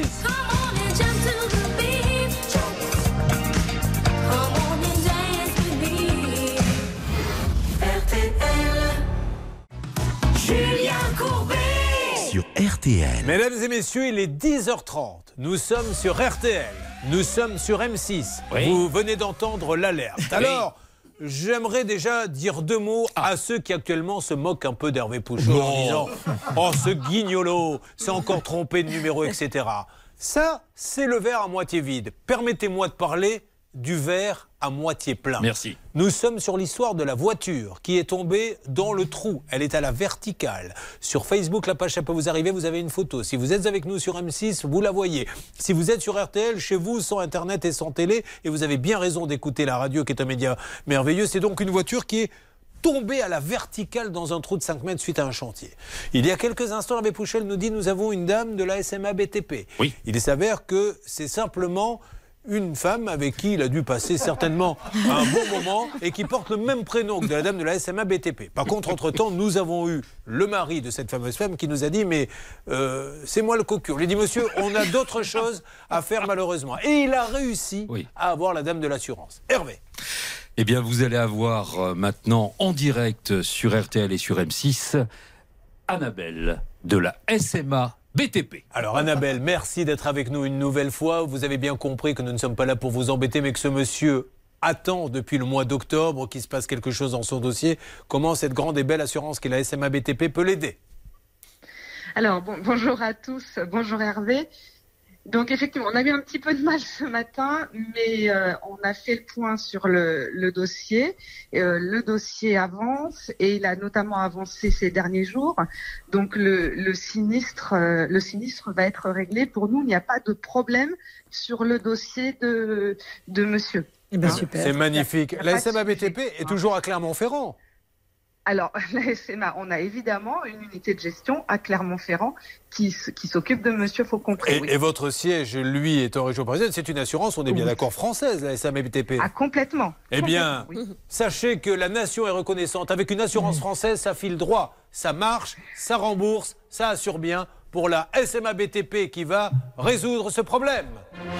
Julien Courbet sur RTL. Mesdames et messieurs, il est 10h30. Nous sommes sur RTL. Nous sommes sur M6. Oui. Vous venez d'entendre l'alerte. Alors, j'aimerais déjà dire deux mots à ceux qui actuellement se moquent un peu d'Hervé Pouchol en disant « Oh, ce guignolo, c'est encore trompé de numéro, etc. » Ça, c'est le verre à moitié vide. Permettez-moi de parler du verre à moitié plein. Merci. Nous sommes sur l'histoire de la voiture qui est tombée dans le trou. Elle est à la verticale. Sur Facebook, la page ça peut vous arriver, vous avez une photo. Si vous êtes avec nous sur M6, vous la voyez. Si vous êtes sur RTL, chez vous, sans Internet et sans télé, et vous avez bien raison d'écouter la radio qui est un média merveilleux, c'est donc une voiture qui est tombée à la verticale dans un trou de 5 mètres suite à un chantier. Il y a quelques instants, Hervé Pouchol nous dit « Nous avons une dame de la SMA BTP ». Oui. Il s'avère que c'est simplement une femme avec qui il a dû passer certainement un bon moment et qui porte le même prénom que de la dame de la SMA BTP. Par contre, entre-temps, nous avons eu le mari de cette fameuse femme qui nous a dit « Mais c'est moi le cocu ». On lui dit « Monsieur, on a d'autres choses à faire malheureusement ». Et il a réussi à avoir la dame de l'assurance. Hervé. Eh bien, vous allez avoir maintenant en direct sur RTL et sur M6 Annabelle de la SMA BTP. Alors Annabelle, merci d'être avec nous une nouvelle fois. Vous avez bien compris que nous ne sommes pas là pour vous embêter, mais que ce monsieur attend depuis le mois d'octobre qu'il se passe quelque chose dans son dossier. Comment cette grande et belle assurance qu'est la SMA BTP peut l'aider? Alors, bonjour à tous, bonjour Hervé. Donc effectivement, on a eu un petit peu de mal ce matin, mais on a fait le point sur le dossier. Le dossier avance et il a notamment avancé ces derniers jours. Donc le sinistre va être réglé. Pour nous, il n'y a pas de problème sur le dossier de monsieur. Eh bien, super. C'est magnifique. La SMA BTP est toujours à Clermont-Ferrand. Alors, la SMA, on a évidemment une unité de gestion à Clermont-Ferrand qui s'occupe de monsieur Faucon-Pré. Et votre siège, lui, est en région parisienne. C'est une assurance, on est bien d'accord, française, la SMA BTP. Ah, complètement. Eh bien, sachez que la nation est reconnaissante. Avec une assurance française, ça file droit, ça marche, ça rembourse, ça assure bien pour la SMA BTP qui va résoudre ce problème.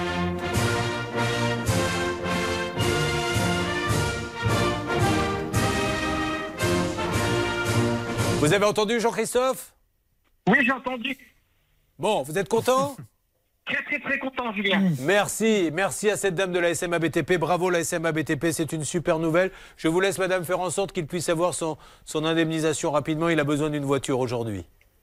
Vous avez entendu, Jean-Christophe? Oui, j'ai entendu. Bon, vous êtes content? Très, très, très content, Julien. Merci à cette dame de la SMA BTP. Bravo, la SMA BTP, c'est une super nouvelle. Je vous laisse, madame, faire en sorte qu'il puisse avoir son indemnisation rapidement. Il a besoin d'une voiture aujourd'hui.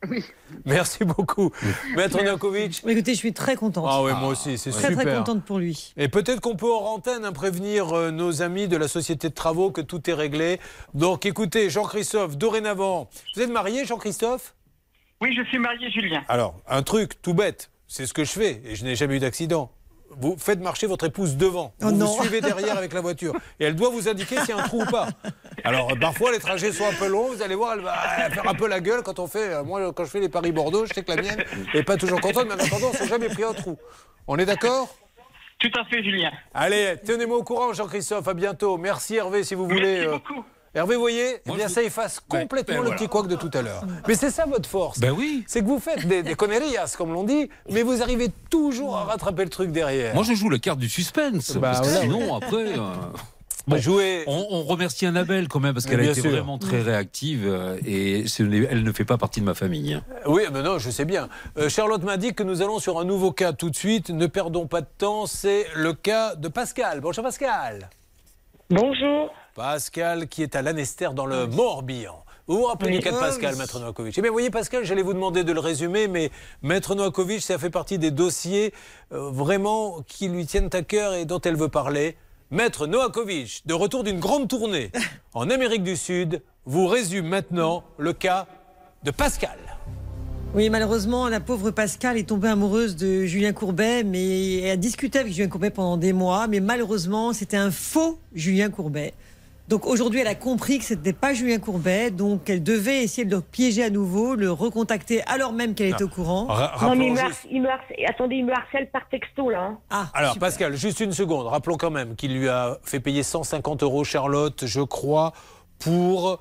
Oui. Merci beaucoup. Maître Novakovic. Écoutez, je suis très contente. Ah oui, moi aussi, c'est très, super. Très contente pour lui. Et peut-être qu'on peut hors antenne prévenir nos amis de la société de travaux que tout est réglé. Donc écoutez, Jean-Christophe, dorénavant, vous êtes marié, Jean-Christophe ? Oui, je suis marié, Julien. Alors, un truc tout bête, c'est ce que je fais, et je n'ai jamais eu d'accident. Vous faites marcher votre épouse devant. Vous suivez derrière avec la voiture. Et elle doit vous indiquer s'il y a un trou ou pas. Alors, parfois, les trajets sont un peu longs. Vous allez voir, elle va faire un peu la gueule quand on fait... Moi, quand je fais les Paris-Bordeaux, je sais que la mienne n'est pas toujours contente, mais en attendant, on ne s'est jamais pris un trou. On est d'accord ? Tout à fait, Julien. Allez, tenez-moi au courant, Jean-Christophe. À bientôt. Merci, Hervé, si vous voulez. Merci beaucoup. Hervé, vous voyez, eh bien, ça efface complètement le petit couac de tout à l'heure. Mais c'est ça votre force. Ben oui. C'est que vous faites des conneries, comme l'on dit, mais vous arrivez toujours à rattraper le truc derrière. Moi, je joue la carte du suspense. Parce que sinon, après. Bon, on remercie Annabelle quand même parce qu'elle a été vraiment très réactive et elle ne fait pas partie de ma famille. Oui, mais non, je sais bien. Charlotte m'a dit que nous allons sur un nouveau cas tout de suite. Ne perdons pas de temps. C'est le cas de Pascal. Bonjour Pascal. Bonjour. Pascal qui est à Lanester dans le Morbihan. Vous vous rappelez du cas de Pascal, Maître Novakovic ? Eh bien, vous voyez, Pascal, j'allais vous demander de le résumer, mais Maître Novakovic, ça fait partie des dossiers vraiment qui lui tiennent à cœur et dont elle veut parler. Maître Novakovic, de retour d'une grande tournée en Amérique du Sud, vous résume maintenant le cas de Pascal. Oui, malheureusement, la pauvre Pascal est tombée amoureuse de Julien Courbet, mais elle a discuté avec Julien Courbet pendant des mois, mais malheureusement, c'était un faux Julien Courbet. Donc aujourd'hui, elle a compris que ce n'était pas Julien Courbet, donc elle devait essayer de le piéger à nouveau, le recontacter alors même qu'elle était au courant. Non, mais il me harcèle par texto, là. Hein. Alors, super. Pascal, juste une seconde. Rappelons quand même qu'il lui a fait payer 150 €, Charlotte, je crois, pour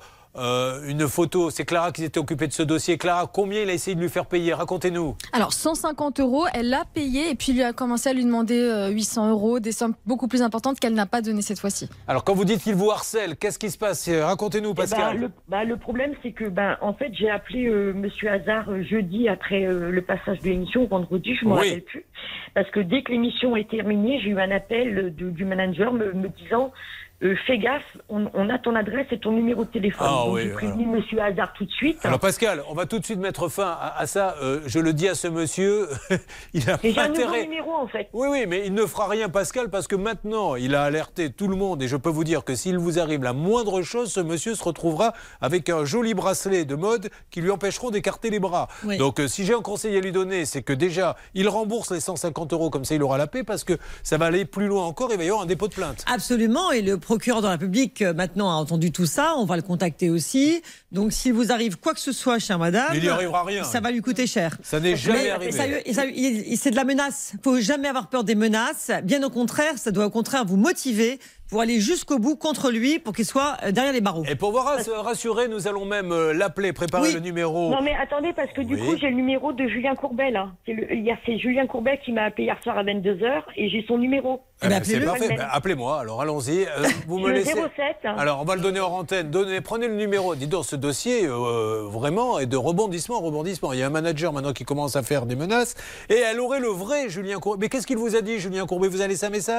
une photo. C'est Clara qui s'était occupée de ce dossier. Clara, combien il a essayé de lui faire payer ? Racontez-nous. Alors, 150 €, elle l'a payé et puis il a commencé à lui demander 800 €, des sommes beaucoup plus importantes qu'elle n'a pas données cette fois-ci. Alors, quand vous dites qu'il vous harcèle, qu'est-ce qui se passe ? Racontez-nous, Pascal. Le problème, c'est que, en fait, j'ai appelé Monsieur Hazard jeudi après le passage de l'émission, vendredi, je ne me rappelle plus. Parce que dès que l'émission est terminée, j'ai eu un appel du manager me disant... fais gaffe, on a ton adresse et ton numéro de téléphone. Donc j'ai prévenu Monsieur Hazard tout de suite. Alors Pascal, on va tout de suite mettre fin à ça. Je le dis à ce monsieur, il a pas j'ai un intérêt. nouveau numéro en fait. Oui, mais il ne fera rien Pascal parce que maintenant il a alerté tout le monde et je peux vous dire que s'il vous arrive la moindre chose, ce monsieur se retrouvera avec un joli bracelet de mode qui lui empêcheront d'écarter les bras. Oui. Donc si j'ai un conseil à lui donner, c'est que déjà il rembourse les 150 € comme ça il aura la paix parce que ça va aller plus loin encore, il va y avoir un dépôt de plainte. Absolument, et le procureur de la République maintenant a entendu tout ça, on va le contacter aussi. Donc s'il vous arrive quoi que ce soit, chère madame, il n'y arrivera rien. Ça va lui coûter cher. Ça n'est jamais arrivé. C'est de la menace. Il ne faut jamais avoir peur des menaces. Bien au contraire, ça doit au contraire vous motiver pour aller jusqu'au bout contre lui, pour qu'il soit derrière les barreaux. Et pour vous rassurer, nous allons même l'appeler, préparer le numéro. Non mais attendez, parce que du coup, j'ai le numéro de Julien Courbet, là. C'est Julien Courbet qui m'a appelé hier soir à 22h, et j'ai son numéro. C'est parfait. Appelez-moi, alors allons-y. Vous me laissez... 07. Alors, on va le donner hors antenne. Prenez le numéro. Dites donc, ce dossier, vraiment, est de rebondissement. Il y a un manager maintenant qui commence à faire des menaces. Et elle aurait le vrai Julien Courbet. Mais qu'est-ce qu'il vous a dit, Julien Courbet ? Vous a laissé un message ?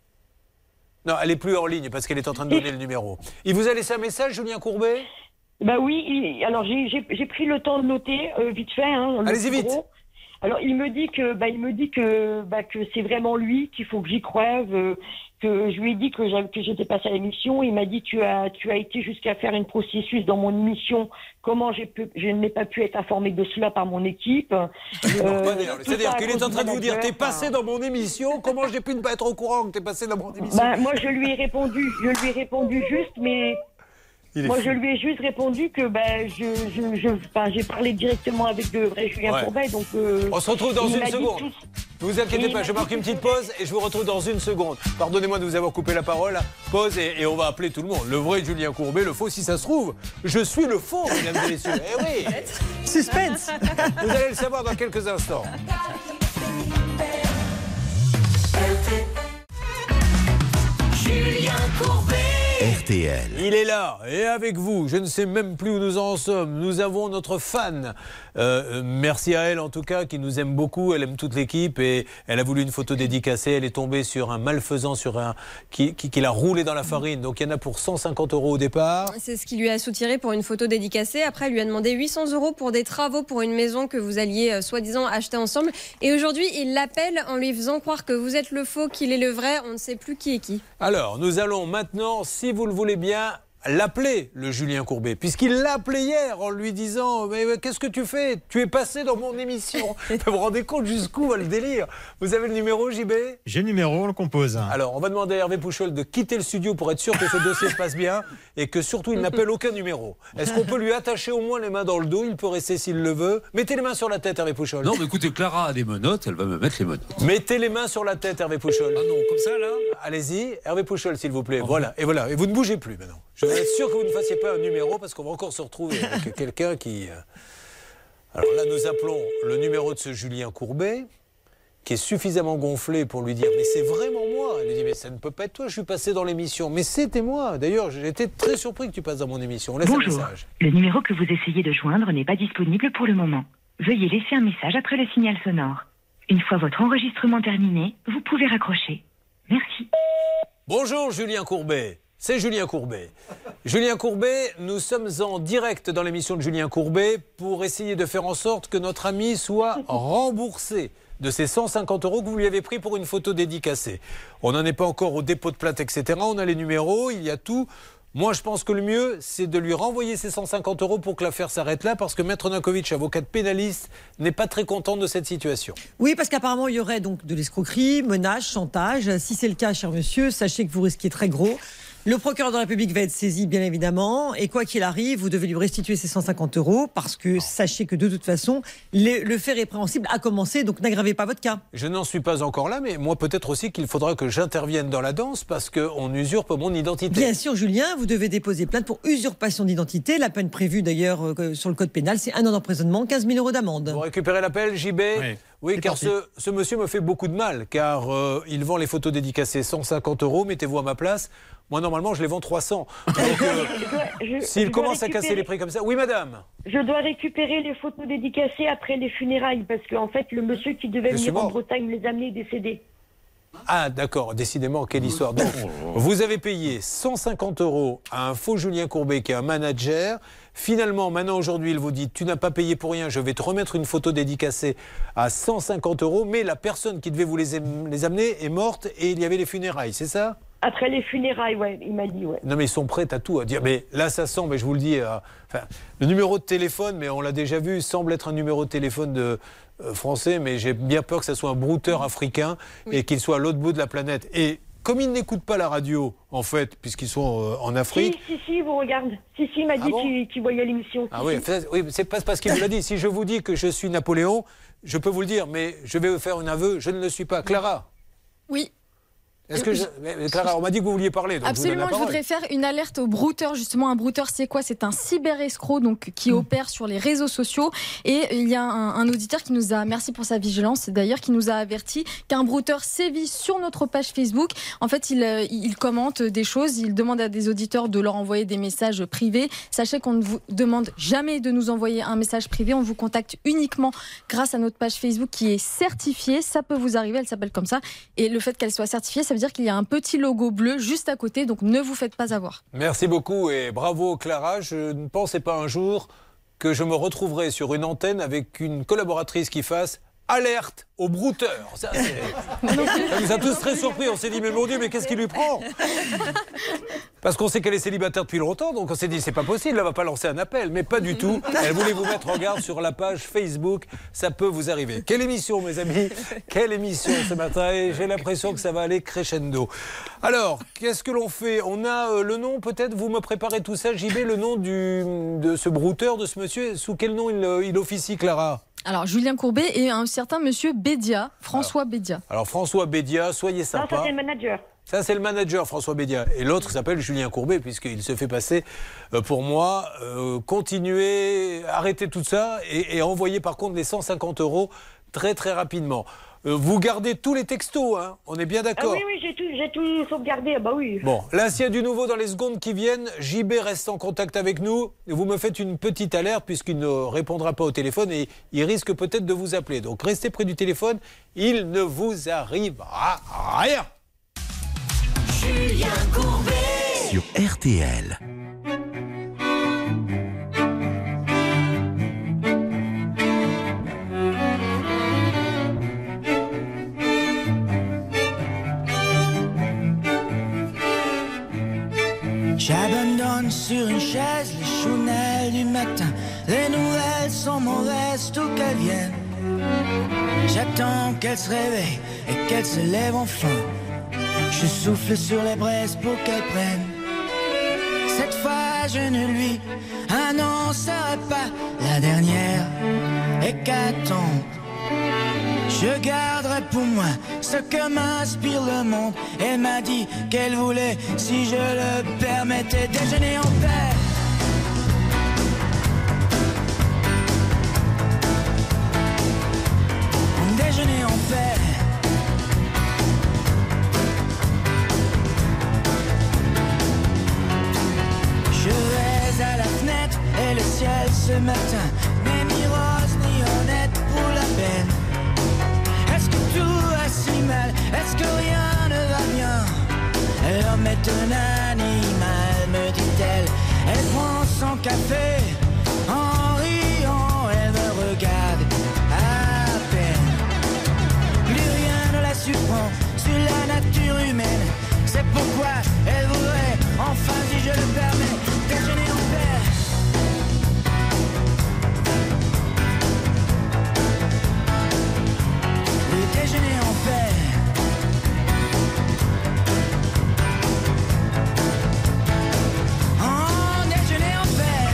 Non, elle n'est plus en ligne parce qu'elle est en train de donner le numéro. Il vous a laissé un message, Julien Courbet ? Oui, alors j'ai pris le temps de noter vite fait. Allez-y vite. Alors il me dit que c'est vraiment lui, qu'il faut que j'y croive, que je lui ai dit que j'étais passée à l'émission. Il m'a dit tu as été jusqu'à faire une processus dans mon émission. Comment je n'ai pas pu être informée de cela par mon équipe. C'est-à-dire qu'il est en train de vous dire t'es passé dans mon émission. Comment j'ai pu ne pas être au courant que t'es passé dans mon émission ? Moi je lui ai répondu juste, mais. Moi, je lui ai juste répondu que j'ai parlé directement avec le vrai Julien Courbet. Donc, on se retrouve dans une seconde. Ne vous inquiétez pas, je marque une petite pause et je vous retrouve dans une seconde. Pardonnez-moi de vous avoir coupé la parole. Pause et on va appeler tout le monde. Le vrai Julien Courbet, le faux si ça se trouve. Je suis le faux, mesdames et messieurs. Eh oui. Suspense. Vous allez le savoir dans quelques instants. Julien Courbet. RTL. Il est là, et avec vous, je ne sais même plus où nous en sommes. Nous avons notre fan. Merci à elle en tout cas, qui nous aime beaucoup. Elle aime toute l'équipe et elle a voulu une photo dédicacée. Elle est tombée sur un malfaisant, qui l'a roulé dans la farine. Donc il y en a pour 150 € au départ. C'est ce qui lui a soutiré pour une photo dédicacée. Après, elle lui a demandé 800 € pour des travaux pour une maison que vous alliez soi-disant acheter ensemble. Et aujourd'hui, il l'appelle en lui faisant croire que vous êtes le faux, qu'il est le vrai. On ne sait plus qui est qui. Alors, nous allons maintenant, si vous le voulez bien, l'appeler, le Julien Courbet, puisqu'il l'a appelé hier en lui disant « Mais qu'est-ce que tu fais? Tu es passé dans mon émission. » Vous vous rendez compte jusqu'où va le délire? Vous avez le numéro, JB? J'ai le numéro, on le compose. Alors, on va demander à Hervé Pouchol de quitter le studio pour être sûr que ce dossier se passe bien et que surtout, il n'appelle aucun numéro. Est-ce qu'on peut lui attacher au moins les mains dans le dos? Il peut rester s'il le veut. Mettez les mains sur la tête, Hervé Pouchol. Non, mais écoutez, Clara a des menottes, elle va me mettre les menottes. Mettez les mains sur la tête, Hervé Pouchol. Ah non, comme ça, là? Allez-y, Hervé Pouchol, s'il vous plaît. Voilà, et voilà. Et vous ne bougez plus maintenant. Je veux être sûr que vous ne fassiez pas un numéro parce qu'on va encore se retrouver avec quelqu'un qui... Alors là, nous appelons le numéro de ce Julien Courbet, qui est suffisamment gonflé pour lui dire « Mais c'est vraiment moi !» Elle lui dit « Mais ça ne peut pas être toi, je suis passé dans l'émission. » « Mais c'était moi. D'ailleurs, j'ai été très surpris que tu passes dans mon émission. » On laisse un message. Le numéro que vous essayez de joindre n'est pas disponible pour le moment. Veuillez laisser un message après le signal sonore. Une fois votre enregistrement terminé, vous pouvez raccrocher. Merci. Bonjour Julien Courbet. C'est Julien Courbet. Julien Courbet, nous sommes en direct dans l'émission de Julien Courbet pour essayer de faire en sorte que notre ami soit remboursé de ces 150 € que vous lui avez pris pour une photo dédicacée. On n'en est pas encore au dépôt de plainte, etc. On a les numéros, il y a tout. Moi, je pense que le mieux, c'est de lui renvoyer ces 150 € pour que l'affaire s'arrête là, parce que Maître Nankovic, avocat de pénaliste, n'est pas très content de cette situation. Oui, parce qu'apparemment, il y aurait donc de l'escroquerie, menaces, chantage. Si c'est le cas, cher monsieur, sachez que vous risquez très gros. Le procureur de la République va être saisi, bien évidemment. Et quoi qu'il arrive, vous devez lui restituer ces 150 € parce que sachez que de toute façon, le fait répréhensible a commencé. Donc n'aggravez pas votre cas. Je n'en suis pas encore là, mais moi peut-être aussi qu'il faudra que j'intervienne dans la danse parce qu'on usurpe mon identité. Bien sûr, Julien, vous devez déposer plainte pour usurpation d'identité. La peine prévue d'ailleurs sur le code pénal, c'est 1 an d'emprisonnement, 15 000 € d'amende. Vous récupérez l'appel, JB? Oui, car ce monsieur me fait beaucoup de mal, car il vend les photos dédicacées 150 €, mettez-vous à ma place. Moi, normalement, je les vends 300. Donc, s'il commence à casser les prix comme ça... Oui, madame? Je dois récupérer les photos dédicacées après les funérailles, parce qu'en fait, le monsieur qui devait venir en Bretagne les amener est décédé. Ah, d'accord, décidément, quelle histoire. Donc, vous avez payé 150 € à un faux Julien Courbet qui est un manager. Finalement, maintenant, aujourd'hui, il vous dit, tu n'as pas payé pour rien, je vais te remettre une photo dédicacée à 150 €, mais la personne qui devait vous les amener est morte et il y avait les funérailles, c'est ça? Après les funérailles, ouais, il m'a dit, ouais. Non, mais ils sont prêts à tout, à dire, mais là, ça semble, et je vous le dis, le numéro de téléphone, mais on l'a déjà vu, semble être un numéro de téléphone de... français, mais j'ai bien peur que ça soit un brouteur africain et qu'il soit à l'autre bout de la planète. Et comme ils n'écoutent pas la radio, en fait, puisqu'ils sont en Afrique... Si, vous regarde. Si, il m'a dit qu'il voyait l'émission. Ah oui, c'est pas parce qu'il vous l'a dit. Si je vous dis que je suis Napoléon, je peux vous le dire, mais je vais vous faire un aveu, je ne le suis pas. Clara? Oui. Est-ce que Clara, on m'a dit que vous vouliez parler. Donc absolument, je voudrais faire une alerte au brouteur. Justement, un brouteur, c'est quoi? C'est un cyber-escroc donc, qui opère sur les réseaux sociaux. Et il y a un auditeur qui nous a, merci pour sa vigilance d'ailleurs, qui nous a averti qu'un brouteur sévit sur notre page Facebook. En fait, il commente des choses, il demande à des auditeurs de leur envoyer des messages privés. Sachez qu'on ne vous demande jamais de nous envoyer un message privé. On vous contacte uniquement grâce à notre page Facebook qui est certifiée. Ça peut vous arriver, elle s'appelle comme ça. Et le fait qu'elle soit certifiée, ça veut dire qu'il y a un petit logo bleu juste à côté, donc ne vous faites pas avoir. Merci beaucoup et bravo Clara. Je ne pensais pas un jour que je me retrouverais sur une antenne avec une collaboratrice qui fasse alerte au brouteur. Ça nous a tous très surpris. On s'est dit, mais mon Dieu, mais qu'est-ce qui lui prend? Parce qu'on sait qu'elle est célibataire depuis longtemps, donc on s'est dit, c'est pas possible, elle va pas lancer un appel. Mais pas du tout. Elle voulait vous mettre en garde sur la page Facebook. Ça peut vous arriver. Quelle émission, mes amis? Quelle émission ce matin? Et j'ai l'impression que ça va aller crescendo. Alors, qu'est-ce que l'on fait? On a le nom, peut-être, vous me préparez tout ça, JB, le nom de ce brouteur, de ce monsieur. Sous quel nom il officie, Clara? Alors, Julien Courbet et un certain monsieur Bédia, François Bédia. Alors, François Bédia, soyez sympa. Non, ça c'est le manager. Ça, c'est le manager, François Bédia. Et l'autre s'appelle Julien Courbet, puisqu'il se fait passer pour moi. Continuez, arrêtez tout ça et envoyez par contre les 150 € très très rapidement. Vous gardez tous les textos, hein, on est bien d'accord. Ah oui, j'ai tout sauvegardé, bah oui. Bon, là, s'il y a du nouveau dans les secondes qui viennent, JB reste en contact avec nous. Vous me faites une petite alerte puisqu'il ne répondra pas au téléphone et il risque peut-être de vous appeler. Donc, restez près du téléphone, il ne vous arrivera rien. Julien Courbet sur RTL. J'abandonne sur une chaise les chounelles du matin. Les nouvelles sont mauvaises, tout qu'elles viennent. J'attends qu'elles se réveillent et qu'elles se lèvent enfin. Je souffle sur les braises pour qu'elles prennent. Cette fois je ne lui annoncerai pas la dernière hécatombe. Je garderai pour moi ce que m'inspire le monde. Elle m'a dit qu'elle voulait, si je le permettais, déjeuner en paix. Déjeuner en paix. Je vais à la fenêtre et le ciel ce matin n'est ni rose ni honnête pour la peine. Est-ce que tout va si mal? Est-ce que rien ne va bien? L'homme est un animal, me dit-elle. Elle prend son café en riant, elle me regarde à peine. Plus rien ne la surprend sur la nature humaine. C'est pourquoi elle voudrait, enfin si je le permets, déjeuner en paix. Le déjeuner en paix. En déjeuner en paix.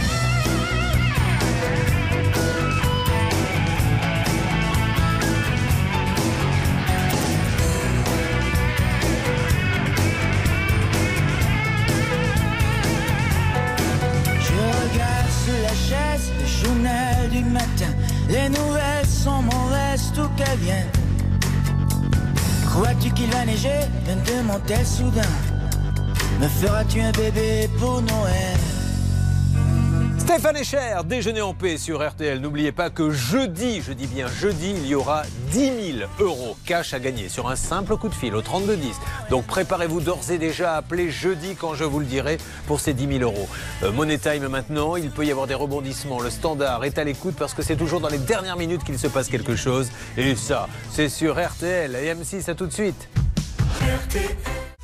Je regarde sous la chaise le journal du matin. Les nouvelles sont mauvaises, tout qu'elles viennent. Crois-tu qu'il va neiger? Me demande-t-elle soudain. Me feras-tu un bébé pour Noël? Stéphane Echer, déjeuner en paix sur RTL. N'oubliez pas que jeudi, je dis bien jeudi, il y aura 10 000 € cash à gagner sur un simple coup de fil au 3210. Donc préparez-vous d'ores et déjà à appeler jeudi quand je vous le dirai pour ces 10 000 €. Money Time maintenant, il peut y avoir des rebondissements. Le standard est à l'écoute parce que c'est toujours dans les dernières minutes qu'il se passe quelque chose. Et ça, c'est sur RTL et M6, à tout de suite. RTL.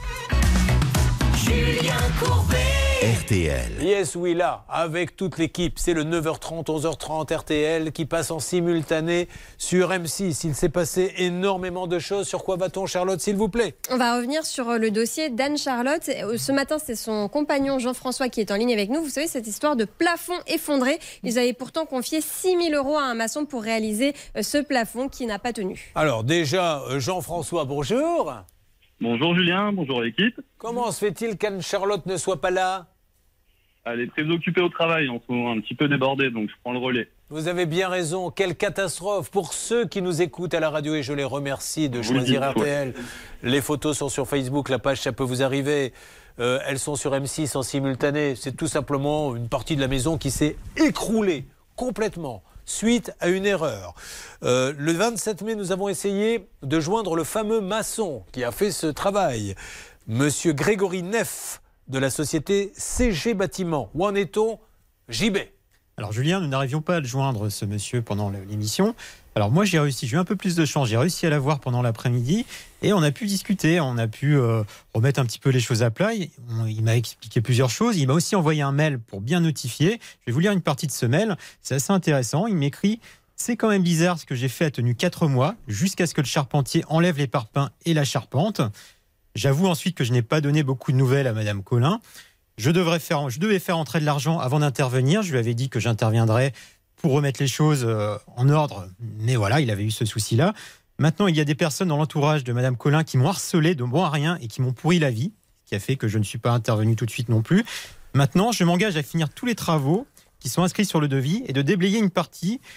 Julien Courbet. RTL. Yes, oui, là, avec toute l'équipe. C'est le 9h30, 11h30 RTL qui passe en simultané sur M6. Il s'est passé énormément de choses. Sur quoi va-t-on, Charlotte, s'il vous plaît? On va revenir sur le dossier d'Anne-Charlotte. Ce matin, c'est son compagnon Jean-François qui est en ligne avec nous. Vous savez, cette histoire de plafond effondré. Ils avaient pourtant confié 6 000 € à un maçon pour réaliser ce plafond qui n'a pas tenu. Alors déjà, Jean-François, bonjour. Bonjour Julien, bonjour l'équipe. Comment se fait-il qu'Anne-Charlotte ne soit pas là? Elle est très occupée au travail en ce moment, un petit peu débordée, donc je prends le relais. Vous avez bien raison, quelle catastrophe. Pour ceux qui nous écoutent à la radio, et je les remercie de choisir RTL, les photos sont sur Facebook, la page ça peut vous arriver. Elles sont sur M6 en simultané. C'est tout simplement une partie de la maison qui s'est écroulée complètement suite à une erreur. Le 27 mai, nous avons essayé de joindre le fameux maçon qui a fait ce travail, Monsieur Grégory Neff de la société CG Bâtiment. Où en est-on, JB? Alors Julien, nous n'arrivions pas à le joindre, ce monsieur, pendant l'émission. Alors moi, j'ai eu un peu plus de chance. J'ai réussi à l'avoir pendant l'après-midi et on a pu discuter, on a pu remettre un petit peu les choses à plat. Il m'a expliqué plusieurs choses. Il m'a aussi envoyé un mail pour bien notifier. Je vais vous lire une partie de ce mail. C'est assez intéressant. Il m'écrit: c'est quand même bizarre, ce que j'ai fait a tenu 4 mois, jusqu'à ce que le charpentier enlève les parpaings et la charpente. J'avoue ensuite que je n'ai pas donné beaucoup de nouvelles à Madame Collin. Je devais faire entrer de l'argent avant d'intervenir. Je lui avais dit que j'interviendrais pour remettre les choses en ordre. Mais voilà, il avait eu ce souci-là. Maintenant, il y a des personnes dans l'entourage de Madame Collin qui m'ont harcelé de bon à rien et qui m'ont pourri la vie, ce qui a fait que je ne suis pas intervenu tout de suite non plus. Maintenant, je m'engage à finir tous les travaux qui sont inscrits sur le devis et de déblayer une partie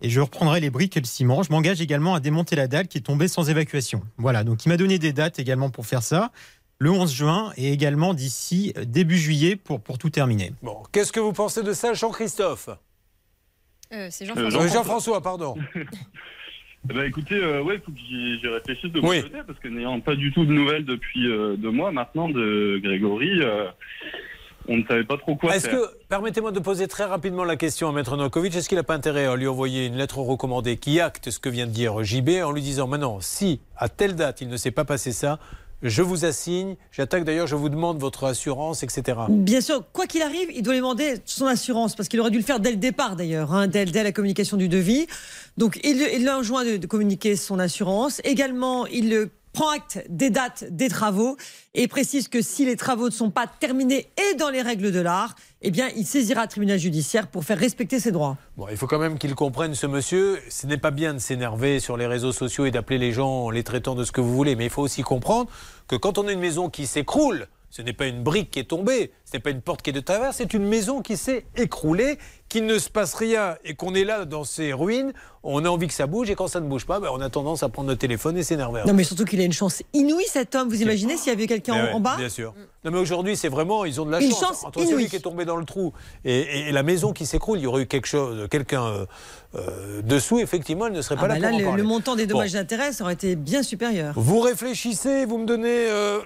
et je reprendrai les briques et le ciment. Je m'engage également à démonter la dalle qui est tombée sans évacuation. Voilà, donc il m'a donné des dates également pour faire ça. Le 11 juin et également d'ici début juillet pour tout terminer. Bon, qu'est-ce que vous pensez de ça, Jean-Christophe ? C'est Jean-François. Jean-François, pardon. Écoutez, il faut que j'y réfléchisse de mon côté, parce que n'ayant pas du tout de nouvelles depuis 2 mois maintenant de Grégory, on ne savait pas trop quoi faire. Permettez-moi de poser très rapidement la question à Maître Novakovic, est-ce qu'il n'a pas intérêt à lui envoyer une lettre recommandée qui acte ce que vient de dire JB en lui disant maintenant, si à telle date il ne s'est pas passé ça, je vous assigne, j'attaque d'ailleurs, je vous demande votre assurance, etc. Bien sûr, quoi qu'il arrive, il doit demander son assurance, parce qu'il aurait dû le faire dès le départ d'ailleurs, dès la communication du devis. Donc il enjoint de communiquer son assurance. Également, il prend acte des dates des travaux et précise que si les travaux ne sont pas terminés et dans les règles de l'art, eh bien, il saisira le tribunal judiciaire pour faire respecter ses droits. Bon, il faut quand même qu'il comprenne, ce monsieur, ce n'est pas bien de s'énerver sur les réseaux sociaux et d'appeler les gens en les traitant de ce que vous voulez, mais il faut aussi comprendre que quand on a une maison qui s'écroule, ce n'est pas une brique qui est tombée, ce n'est pas une porte qui est de travers, c'est une maison qui s'est écroulée, qu'il ne se passe rien et qu'on est là dans ces ruines, on a envie que ça bouge et quand ça ne bouge pas, on a tendance à prendre notre téléphone et s'énerver. Non mais surtout qu'il a une chance inouïe cet homme, vous imaginez s'il y avait quelqu'un en bas ? Bien sûr. Non mais aujourd'hui c'est vraiment, ils ont de la chance. Entre celui qui est tombé dans le trou et la maison qui s'écroule, il y aurait eu quelqu'un dessous, effectivement, elle ne serait pas là pour en parler. Le montant des dommages d'intérêt, ça aurait été bien supérieur. Vous réfléchissez, vous me donnez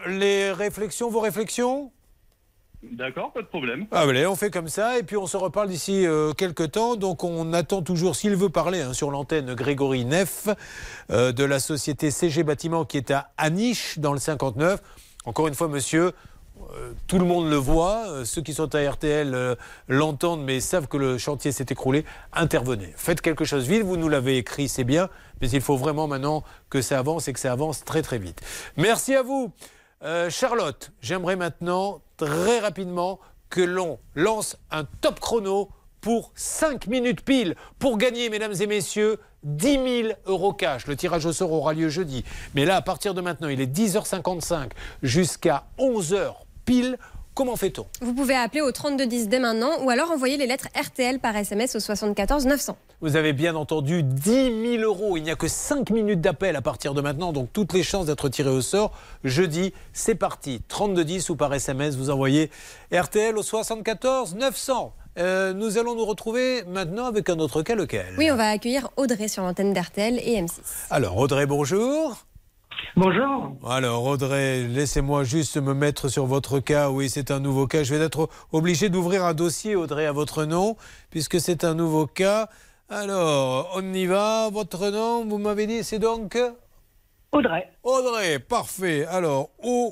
vos réflexions ? D'accord, pas de problème. Allez, on fait comme ça et puis on se reparle d'ici quelques temps. Donc on attend toujours, s'il veut parler sur l'antenne, Grégory Neff de la société CG Bâtiment qui est à Aniche dans le 59. Encore une fois, monsieur, tout le monde le voit. Ceux qui sont à RTL l'entendent mais savent que le chantier s'est écroulé. Intervenez. Faites quelque chose vite. Vous nous l'avez écrit, c'est bien. Mais il faut vraiment maintenant que ça avance et que ça avance très très vite. Merci à vous. Charlotte, j'aimerais maintenant très rapidement que l'on lance un top chrono pour 5 minutes pile pour gagner, mesdames et messieurs, 10 000 € cash. Le tirage au sort aura lieu jeudi. Mais là, à partir de maintenant, il est 10h55 jusqu'à 11h pile. Comment fait-on ? Vous pouvez appeler au 3210 dès maintenant ou alors envoyer les lettres RTL par SMS au 74 900. Vous avez bien entendu, 10 000 €. Il n'y a que 5 minutes d'appel à partir de maintenant, donc toutes les chances d'être tiré au sort. Jeudi, c'est parti. 3210 ou par SMS, vous envoyez RTL au 74 900. Nous allons nous retrouver maintenant avec un autre cas, lequel ? Oui, on va accueillir Audrey sur l'antenne d'RTL et M6. Alors, Audrey, bonjour. Bonjour. Alors Audrey, laissez-moi juste me mettre sur votre cas. Oui, c'est un nouveau cas. Je vais être obligé d'ouvrir un dossier, Audrey, à votre nom, puisque c'est un nouveau cas. Alors, on y va. Votre nom, vous m'avez dit, c'est donc Audrey. Audrey, parfait. Alors,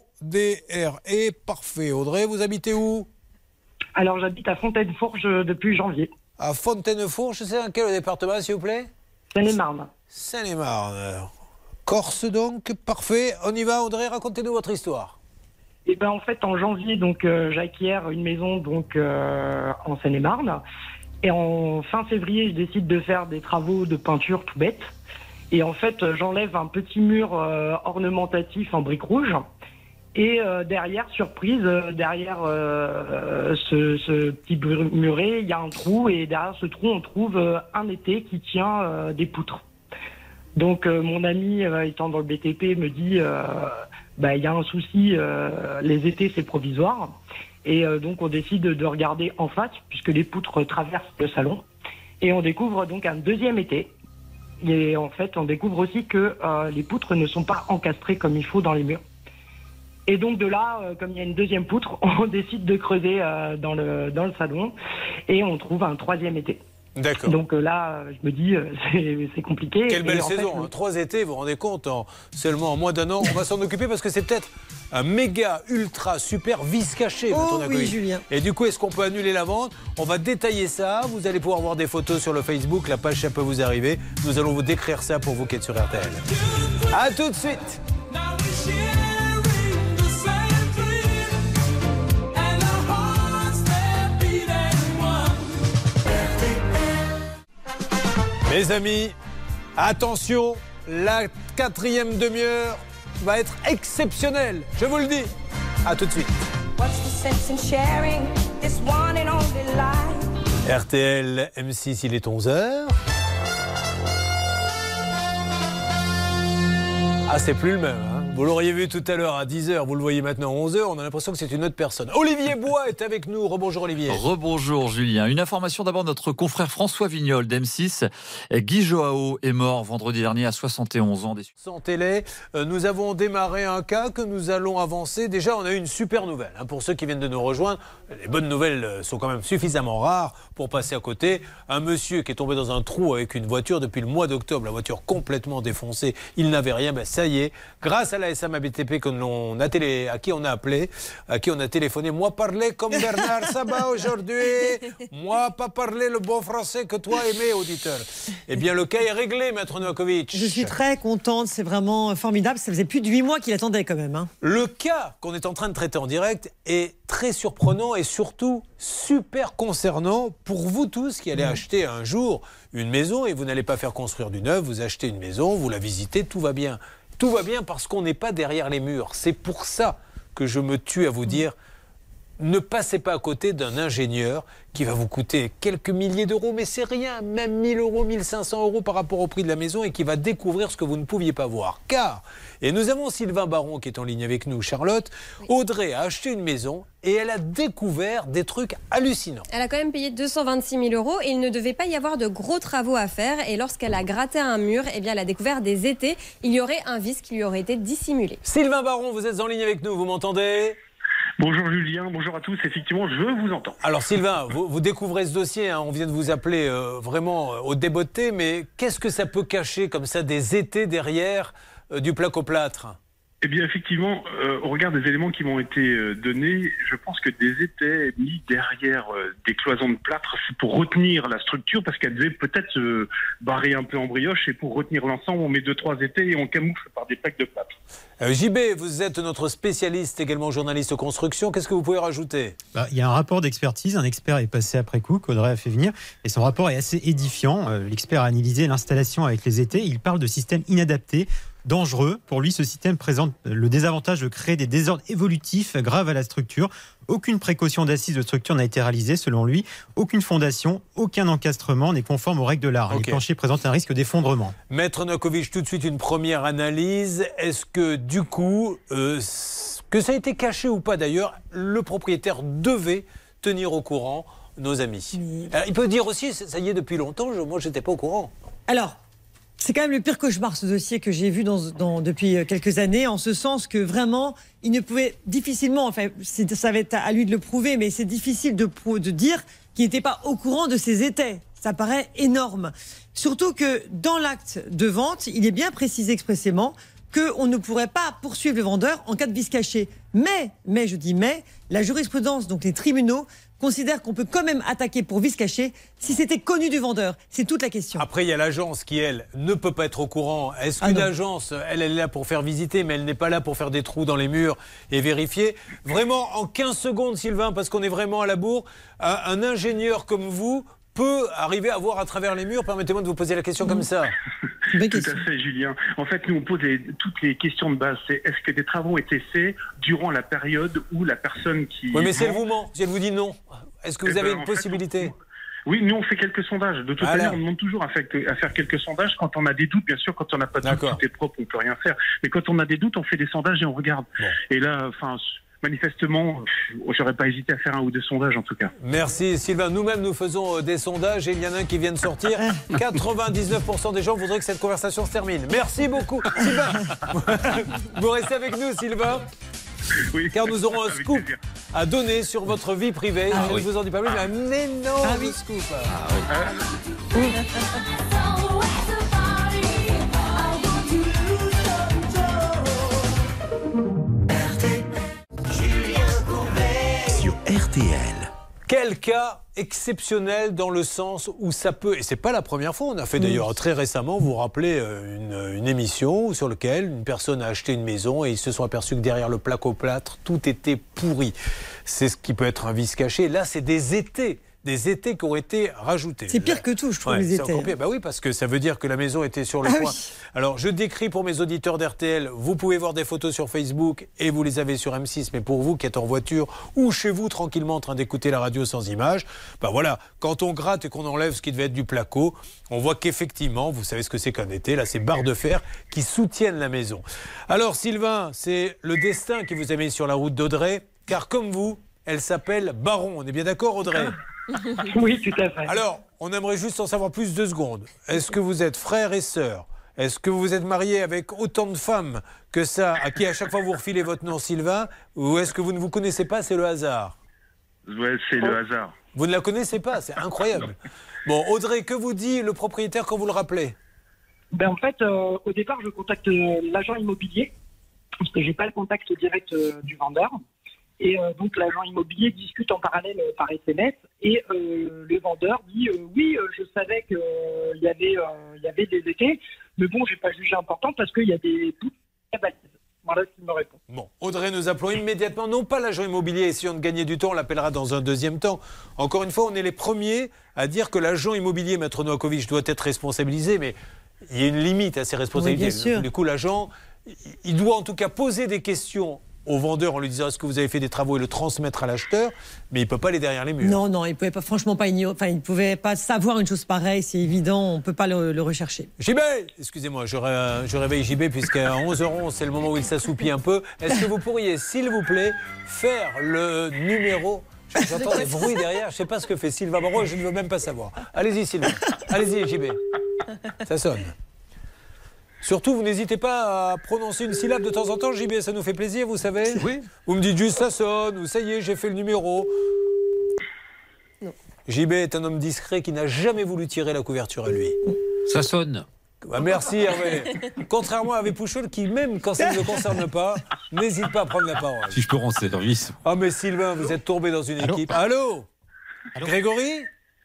O-D-R-E, parfait. Audrey, vous habitez où ? Alors, j'habite à Fontaine-Fourche depuis janvier. À Fontaine-Fourche, c'est dans quel département, s'il vous plaît ? Seine-et-Marne. Seine-et-Marne. Corse donc, parfait. On y va, Audrey, racontez-nous votre histoire. Et ben en fait, en janvier, donc j'acquiers une maison donc en Seine-et-Marne. Et en fin février, je décide de faire des travaux de peinture tout bête. Et en fait, j'enlève un petit mur ornementatif en briques rouges. Et derrière, surprise, derrière ce petit muret, il y a un trou. Et derrière ce trou, on trouve un étai qui tient des poutres. Donc mon ami, étant dans le BTP, me dit il y a un souci, les étés c'est provisoire. Et donc on décide de regarder en face, puisque les poutres traversent le salon. Et on découvre donc un deuxième étai. Et en fait, on découvre aussi que les poutres ne sont pas encastrées comme il faut dans les murs. Et donc de là, comme il y a une deuxième poutre, on décide de creuser dans le salon et on trouve un troisième étai. D'accord. Donc là, je me dis, c'est compliqué. Quelle belle en saison, fait, 3 étés, vous vous rendez compte, seulement en moins d'un an. On va s'en occuper parce que c'est peut-être un méga, ultra, super vice caché. Oui, Julien. Et du coup, est-ce qu'on peut annuler la vente ? On va détailler ça. Vous allez pouvoir voir des photos sur le Facebook. La page, ça peut vous arriver. Nous allons vous décrire ça pour vous qui êtes sur RTL. A tout de suite. Mes amis, attention, la 4e demi-heure va être exceptionnelle, je vous le dis. A tout de suite. RTL M6, il est 11h. Ah, c'est plus le même. Hein. Vous l'auriez vu tout à l'heure à 10h, vous le voyez maintenant à 11h, on a l'impression que c'est une autre personne. Olivier Bois est avec nous. Rebonjour Olivier. Rebonjour Julien. Une information d'abord, notre confrère François Vignol d'M6. Guy Joao est mort vendredi dernier à 71 ans. Sans télé, nous avons démarré un cas que nous allons avancer. Déjà, on a eu une super nouvelle. Hein. Pour ceux qui viennent de nous rejoindre, les bonnes nouvelles sont quand même suffisamment rares pour passer à côté. Un monsieur qui est tombé dans un trou avec une voiture depuis le mois d'octobre, la voiture complètement défoncée, il n'avait rien, ben ça y est, grâce à la SAMABTP à qui on a appelé, à qui on a téléphoné, moi parler comme Bernard Sabat aujourd'hui, moi pas parler le bon français que toi aimé, auditeur. Eh bien le cas est réglé, Maître Novakovic. Je suis très contente, c'est vraiment formidable, ça faisait plus de 8 mois qu'il attendait quand même. Hein. Le cas qu'on est en train de traiter en direct est très surprenant et surtout super concernant pour vous tous qui allez acheter un jour une maison et vous n'allez pas faire construire du neuf, vous achetez une maison, vous la visitez, tout va bien. Tout va bien parce qu'on n'est pas derrière les murs. C'est pour ça que je me tue à vous dire, ne passez pas à côté d'un ingénieur qui va vous coûter quelques milliers d'euros, mais c'est rien, même 1000 euros, 1500 euros par rapport au prix de la maison et qui va découvrir ce que vous ne pouviez pas voir. Car, et nous avons Sylvain Baron qui est en ligne avec nous, Charlotte, Audrey a acheté une maison et elle a découvert des trucs hallucinants. Elle a quand même payé 226 000 euros et il ne devait pas y avoir de gros travaux à faire. Et lorsqu'elle a gratté un mur, eh bien, elle a découvert des étais. Il y aurait un vice qui lui aurait été dissimulé. Sylvain Baron, vous êtes en ligne avec nous, vous m'entendez ? Bonjour Julien, bonjour à tous. Effectivement, je vous entends. Alors Sylvain, vous découvrez ce dossier, hein, on vient de vous appeler vraiment au débeauté, mais qu'est-ce que ça peut cacher comme ça des étais derrière du placoplâtre ? Eh bien, effectivement, au regard des éléments qui m'ont été donnés, je pense que des étais mis derrière des cloisons de plâtre, c'est pour retenir la structure, parce qu'elle devait peut-être se barrer un peu en brioche, et pour retenir l'ensemble, on met 2-3 étais et on camoufle par des plaques de plâtre. JB, vous êtes notre spécialiste, également journaliste construction. Qu'est-ce que vous pouvez rajouter ? Il y a un rapport d'expertise, un expert est passé après coup, qu'Audrey a fait venir, et son rapport est assez édifiant. L'expert a analysé l'installation avec les étais, il parle de système inadapté, dangereux. Pour lui, ce système présente le désavantage de créer des désordres évolutifs graves à la structure. Aucune précaution d'assise de structure n'a été réalisée selon lui. Aucune fondation, aucun encastrement n'est conforme aux règles de l'art. Okay. Les planchers présentent un risque d'effondrement. Maître Novakovic, tout de suite une première analyse. Est-ce que du coup, que ça a été caché ou pas d'ailleurs, le propriétaire devait tenir au courant nos amis ? Oui. Alors, il peut dire aussi, ça y est depuis longtemps, moi je n'étais pas au courant. Alors, c'est quand même le pire cauchemar, ce dossier que j'ai vu depuis quelques années, en ce sens que vraiment, il ne pouvait difficilement, enfin, ça va être à lui de le prouver, mais c'est difficile de dire qu'il n'était pas au courant de ces étais. Ça paraît énorme. Surtout que dans l'acte de vente, il est bien précisé expressément qu'on ne pourrait pas poursuivre le vendeur en cas de vice caché. Mais, la jurisprudence, donc les tribunaux, considère qu'on peut quand même attaquer pour vice caché si c'était connu du vendeur. C'est toute la question. Après, il y a l'agence qui, elle, ne peut pas être au courant. Est-ce qu'une agence, elle est là pour faire visiter, mais elle n'est pas là pour faire des trous dans les murs et vérifier ? Vraiment, en 15 secondes, Sylvain, parce qu'on est vraiment à la bourre, un ingénieur comme vous peut arriver à voir à travers les murs. Permettez-moi de vous poser la question comme ça. Tout à fait, Julien. En fait, nous, on pose toutes les questions de base. C'est est-ce que des travaux ont été faits durant la période où la personne qui... Oui, mais si elle vous ment, si elle vous dit non, est-ce que vous avez une possibilité ? Oui, nous, on fait quelques sondages. De toute manière, on demande toujours à faire quelques sondages. Quand on a des doutes, bien sûr, quand on n'a pas de doute, tout est propre, on ne peut rien faire. Mais quand on a des doutes, on fait des sondages et on regarde. Bon. Et là, manifestement, j'aurais pas hésité à faire un ou deux sondages en tout cas. Merci Sylvain. Nous-mêmes, nous faisons des sondages et il y en a un qui vient de sortir. 99% des gens voudraient que cette conversation se termine. Merci beaucoup Sylvain. Vous restez avec nous Sylvain. Oui, car nous aurons un scoop à donner sur votre vie privée. Je ne vous en dis pas plus, mais un énorme scoop. RTL. Quel cas exceptionnel dans le sens où ça peut, et c'est pas la première fois, on a fait d'ailleurs très récemment, vous vous rappelez, une émission sur laquelle une personne a acheté une maison et ils se sont aperçus que derrière le placoplâtre, tout était pourri. C'est ce qui peut être un vice caché. Là, c'est des étais des étais qui ont été rajoutés. C'est pire que tout, je trouve, les c'est étais. encore pire. Bah oui, parce que ça veut dire que la maison était sur le Ah point. oui. Alors, je décris pour mes auditeurs d'RTL, vous pouvez voir des photos sur Facebook et vous les avez sur M6, mais pour vous qui êtes en voiture ou chez vous tranquillement en train d'écouter la radio sans image, bah voilà, quand on gratte et qu'on enlève ce qui devait être du placo, on voit qu'effectivement, vous savez ce que c'est qu'un été, là, ces barres de fer qui soutiennent la maison. Alors, Sylvain, c'est le destin qui vous a mis sur la route d'Audrey, car comme vous, elle s'appelle Baron. On est bien d'accord, Audrey? Oui, tout à fait. Alors, on aimerait juste en savoir plus 2 secondes. Est-ce que vous êtes frères et sœurs? Est-ce que vous êtes mariés avec autant de femmes que ça, à qui à chaque fois vous refilez votre nom Sylvain? Ou est-ce que vous ne vous connaissez pas, c'est le hasard? Ouais, c'est le hasard. Vous ne la connaissez pas, c'est incroyable. Bon, Audrey, que vous dit le propriétaire quand vous le rappelez? Ben, en fait, au départ, je contacte l'agent immobilier, parce que j'ai pas le contact direct du vendeur. Et donc l'agent immobilier discute en parallèle par SMS et le vendeur dit oui, je savais qu'il y avait des étés, mais bon, j'ai pas jugé important parce qu'il y a des doutes à balises. Voilà ce qu'il me répond. Bon, Audrey, nous appelons immédiatement, non pas l'agent immobilier, essayons de gagner du temps, on l'appellera dans un deuxième temps. Encore une fois, on est les premiers à dire que l'agent immobilier, Maître Novakovic, doit être responsabilisé, mais il y a une limite à ses responsabilités. Oui, bien sûr. Du coup, l'agent, il doit en tout cas poser des questions au vendeur en lui disant est-ce que vous avez fait des travaux et le transmettre à l'acheteur, mais il ne peut pas aller derrière les murs. Non, il pouvait pas, franchement pas ignorer, enfin, il pouvait pas savoir une chose pareille, c'est évident, on peut pas le rechercher. JB, excusez-moi, je réveille JB puisqu'à 11h11, c'est le moment où il s'assoupit un peu. Est-ce que vous pourriez, s'il vous plaît, faire le numéro? J'entends des bruits derrière, je ne sais pas ce que fait Sylvain Baron, je ne veux même pas savoir. Allez-y Sylvain, allez-y JB, ça sonne. Surtout, vous n'hésitez pas à prononcer une syllabe de temps en temps, JB, ça nous fait plaisir, vous savez. Oui. Vous me dites juste ça sonne, ou ça y est, j'ai fait le numéro. Non. JB est un homme discret qui n'a jamais voulu tirer la couverture à lui. Ça sonne. Bah merci Hervé. Contrairement à Hervé Pouchol, qui même quand ça ne le concerne pas, n'hésite pas à prendre la parole. Si je peux rendre service. Ah mais Sylvain, vous êtes tombé dans une équipe. Allô, Grégory?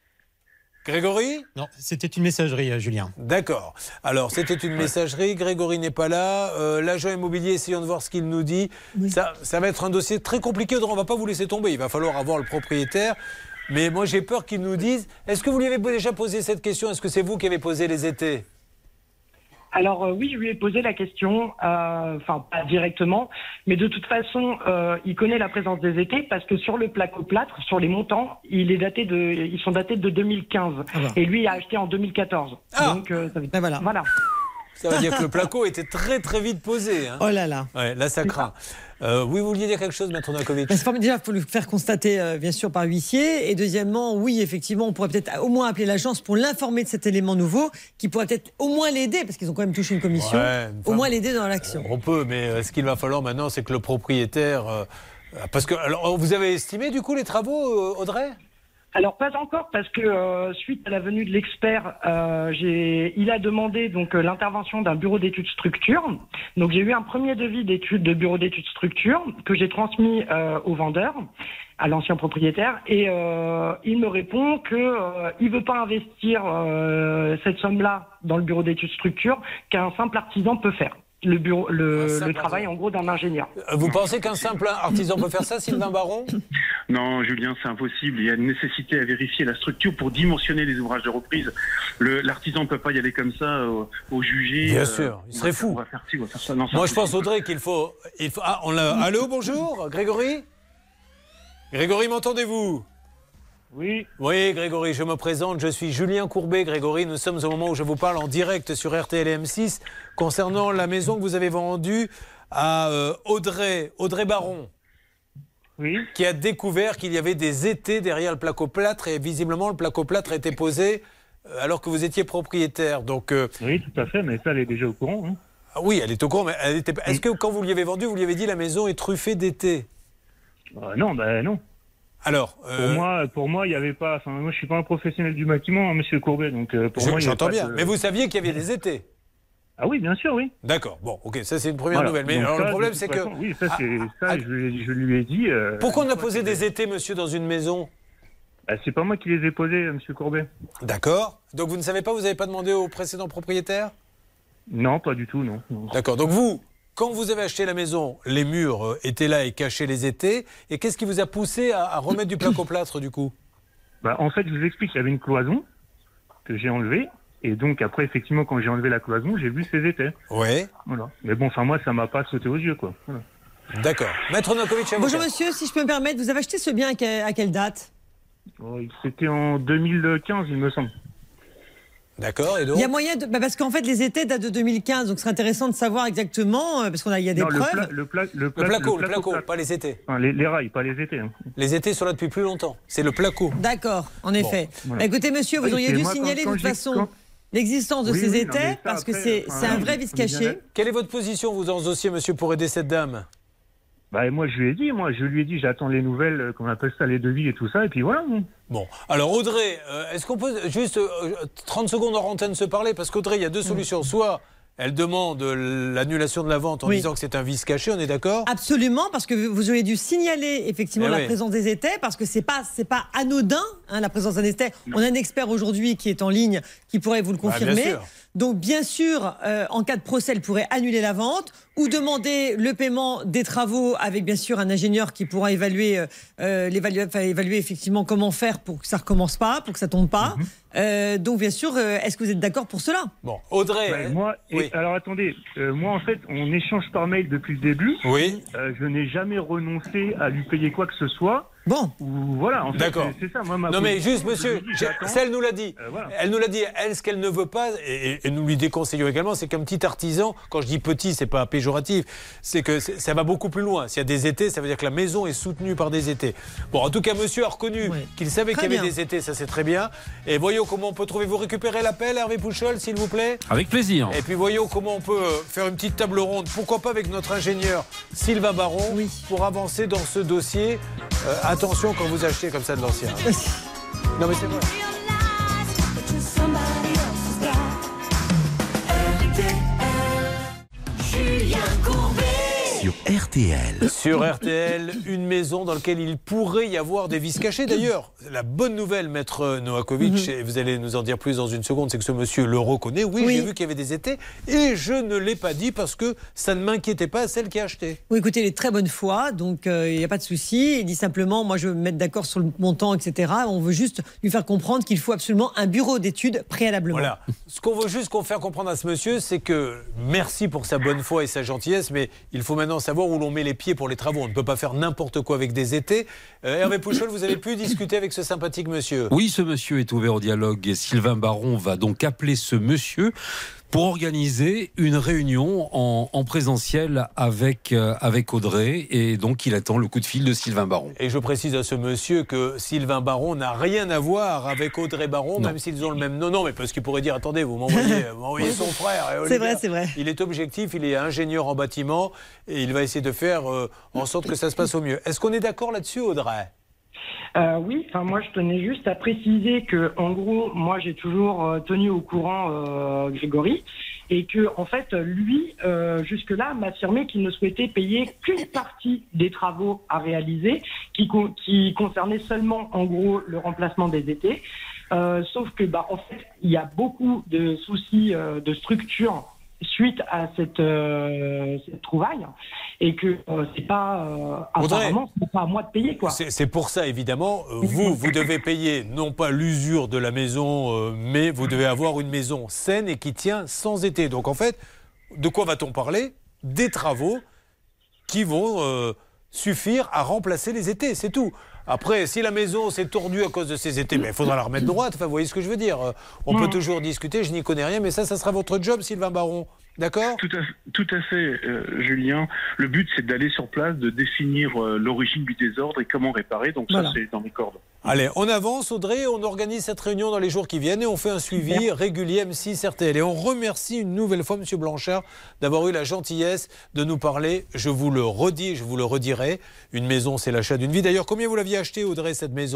Grégory? Non, c'était une messagerie, Julien. D'accord. Alors, c'était une messagerie. Grégory n'est pas là. L'agent immobilier, essayons de voir ce qu'il nous dit. Oui. Ça va être un dossier très compliqué. On ne va pas vous laisser tomber. Il va falloir avoir le propriétaire. Mais moi, j'ai peur qu'il nous dise... Est-ce que vous lui avez déjà posé cette question? Est-ce que c'est vous qui avez posé les étés? Alors oui, je lui ai posé la question, enfin pas directement, mais de toute façon, il connaît la présence des étés parce que sur le placo-plâtre, sur les montants, ils sont datés de 2015 et lui a acheté en 2014. Ah. Donc ça veut, voilà. Ça veut dire que le placo était très très vite posé. Hein. Oh là là. Ouais, là ça craint. Oui, vous vouliez dire quelque chose, Maître Novakovic? Déjà, il faut le faire constater, bien sûr, par huissier. Et deuxièmement, oui, effectivement, on pourrait peut-être au moins appeler l'agence pour l'informer de cet élément nouveau, qui pourrait peut-être au moins l'aider, parce qu'ils ont quand même touché une commission, au moins l'aider dans l'action. On peut, mais ce qu'il va falloir maintenant, c'est que le propriétaire... parce que, alors, vous avez estimé, du coup, les travaux, Audrey? Alors pas encore parce que suite à la venue de l'expert, il a demandé donc l'intervention d'un bureau d'études structure. Donc j'ai eu un premier devis de bureau d'études structure que j'ai transmis au vendeur, à l'ancien propriétaire, et il me répond que il veut pas investir cette somme-là dans le bureau d'études structure qu'un simple artisan peut faire. Le travail en gros d'un ingénieur. Vous pensez qu'un simple artisan peut faire ça, Sylvain Baron? Non, Julien, c'est impossible. Il y a une nécessité à vérifier la structure pour dimensionner les ouvrages de reprise. L'artisan ne peut pas y aller comme ça au jugé. Bien sûr, il serait fou. On va faire ci, on va faire ça. Non, moi, je pense, Audrey, qu'il faut... Ah, allô, bonjour, Grégory? Grégory, m'entendez-vous? Oui. Oui, Grégory, je me présente, je suis Julien Courbet. Grégory, nous sommes au moment où je vous parle en direct sur RTL et M6 concernant la maison que vous avez vendue à Audrey Baron. Oui. Qui a découvert qu'il y avait des étais derrière le placo-plâtre et visiblement le placo-plâtre était posé alors que vous étiez propriétaire. Donc, oui, tout à fait, mais ça, elle est déjà au courant. Hein. Ah oui, elle est au courant, mais est-ce que quand vous lui avez vendu, vous lui avez dit la maison est truffée d'étais? Non, non. Alors, pour moi, il n'y avait pas. Enfin, moi, je suis pas un professionnel du bâtiment, hein, Monsieur Courbet, donc pour moi, j'entends bien. Mais vous saviez qu'il y avait des étés? Ah oui, bien sûr, oui. D'accord. Bon, ok, ça c'est une première nouvelle. Mais alors, le problème, c'est que oui, je lui ai dit. Pourquoi on a posé des étés, monsieur, dans une maison? C'est pas moi qui les ai posés, Monsieur Courbet. D'accord. Donc vous ne savez pas, vous n'avez pas demandé au précédent propriétaire? Non, pas du tout, non. D'accord. Donc vous. Quand vous avez acheté la maison, les murs étaient là et cachaient les étais. Et qu'est-ce qui vous a poussé à remettre du placo-plâtre, du coup? En fait, je vous explique, il y avait une cloison que j'ai enlevée. Et donc, après, effectivement, quand j'ai enlevé la cloison, j'ai vu ces étais. Ouais. Voilà. Mais bon, moi, ça m'a pas sauté aux yeux, quoi. Voilà. D'accord. Maître Novakovic, avocat. Bonjour monsieur, si je peux me permettre, vous avez acheté ce bien à quelle date? C'était en 2015, il me semble. D'accord, et donc Il y a moyen de... parce qu'en fait, les étais datent de 2015, donc ce serait intéressant de savoir exactement, parce qu'il y a des preuves. Le placo, pas les étés. Enfin, les rails, pas les étés. Hein. Les étés sont là depuis plus longtemps. C'est le placo. D'accord, en effet. Voilà. Écoutez, monsieur, vous auriez dû signaler de toute façon l'existence de ces étais, parce que c'est un vrai vice caché. Quelle est votre position, vous, dans ce dossier, monsieur, pour aider cette dame? Moi, je lui ai dit, j'attends les nouvelles, qu'on appelle ça, les devis et tout ça, et puis voilà. Bon, alors Audrey, est-ce qu'on peut juste 30 secondes en antenne se parler? Parce qu'Audrey, il y a deux solutions. Soit elle demande l'annulation de la vente en disant que c'est un vice caché, on est d'accord? Absolument, parce que vous auriez dû signaler effectivement la présence des étais, parce que c'est pas anodin, la présence d'un étais. On a un expert aujourd'hui qui est en ligne, qui pourrait vous le confirmer. Bien sûr. Donc bien sûr, en cas de procès, elle pourrait annuler la vente ou demander le paiement des travaux avec bien sûr un ingénieur qui pourra évaluer effectivement comment faire pour que ça recommence pas, pour que ça tombe pas. Donc bien sûr, est-ce que vous êtes d'accord pour cela? Bon, Audrey. Alors attendez, moi en fait, on échange par mail depuis le début. Oui. Je n'ai jamais renoncé à lui payer quoi que ce soit. Bon. Voilà, en fait, d'accord. C'est ça. Moi, non mais juste, monsieur, ça, elle nous l'a dit. Voilà. Elle nous l'a dit. Elle, ce qu'elle ne veut pas, et nous lui déconseillons également, c'est qu'un petit artisan, quand je dis petit, c'est pas péjoratif, c'est que ça va beaucoup plus loin. S'il y a des étés, ça veut dire que la maison est soutenue par des étés. Bon, en tout cas, monsieur a reconnu qu'il savait qu'il y avait des étés, ça c'est très bien. Et voyons comment on peut trouver. Vous récupérez l'appel, Hervé Pouchol, s'il vous plaît. Avec plaisir. Et puis voyons comment on peut faire une petite table ronde. Pourquoi pas avec notre ingénieur Sylvain Baron pour avancer dans ce dossier. Attention quand vous achetez comme ça de l'ancien. Non mais c'est vrai. Sur RTL. Sur RTL, une maison dans laquelle il pourrait y avoir des vices cachés. D'ailleurs, la bonne nouvelle, maître Novakovic, et vous allez nous en dire plus dans une seconde, c'est que ce monsieur le reconnaît. Oui. J'ai vu qu'il y avait des étés et je ne l'ai pas dit parce que ça ne m'inquiétait pas, celle qui a acheté. Oui, écoutez, il est de très bonne foi, donc il n'y a pas de souci. Il dit simplement, moi je veux me mettre d'accord sur le montant, etc. On veut juste lui faire comprendre qu'il faut absolument un bureau d'études préalablement. Voilà. Ce qu'on veut juste faire comprendre à ce monsieur, c'est que merci pour sa bonne foi et sa gentillesse, mais il faut maintenant savoir où l'on met les pieds pour les travaux. On ne peut pas faire n'importe quoi avec des étés. Hervé Pouchol, vous avez pu discuter avec ce sympathique monsieur? Oui, ce monsieur est ouvert au dialogue et Sylvain Baron va donc appeler ce monsieur pour organiser une réunion en présentiel avec Audrey. Et donc, il attend le coup de fil de Sylvain Baron. Et je précise à ce monsieur que Sylvain Baron n'a rien à voir avec Audrey Baron, même s'ils ont le même nom. Non, mais parce qu'il pourrait dire, attendez, vous m'envoyez son frère. C'est vrai, c'est vrai. Il est objectif, il est ingénieur en bâtiment et il va essayer de faire en sorte que ça se passe au mieux. Est-ce qu'on est d'accord là-dessus, Audrey? Oui, moi je tenais juste à préciser que, en gros, moi j'ai toujours tenu au courant Grégory et que, en fait, lui, jusque-là, m'affirmait qu'il ne souhaitait payer qu'une partie des travaux à réaliser, qui concernait seulement, en gros, le remplacement des étés. Sauf que, en fait, il y a beaucoup de soucis de structure suite à cette trouvaille et que c'est pas apparemment c'est pas à moi de payer quoi. C'est pour ça évidemment vous devez payer non pas l'usure de la maison mais vous devez avoir une maison saine et qui tient sans été. Donc en fait, de quoi va-t-on parler? Des travaux qui vont suffire à remplacer les étés, c'est tout. Après, si la maison s'est tordue à cause de ces étés, il faudra la remettre droite. Enfin, vous voyez ce que je veux dire. On peut toujours discuter, je n'y connais rien, mais ça sera votre job, Sylvain Baron. D'accord ? Tout à fait, Julien. Le but, c'est d'aller sur place, de définir l'origine du désordre et comment réparer. Donc ça, c'est dans mes cordes. Allez, on avance, Audrey. On organise cette réunion dans les jours qui viennent et on fait un suivi régulier M6 RTL. Et on remercie une nouvelle fois M. Blanchard d'avoir eu la gentillesse de nous parler. Je vous le redis, je vous le redirai. Une maison, c'est l'achat d'une vie. D'ailleurs, combien vous l'aviez acheté, Audrey, cette maison ?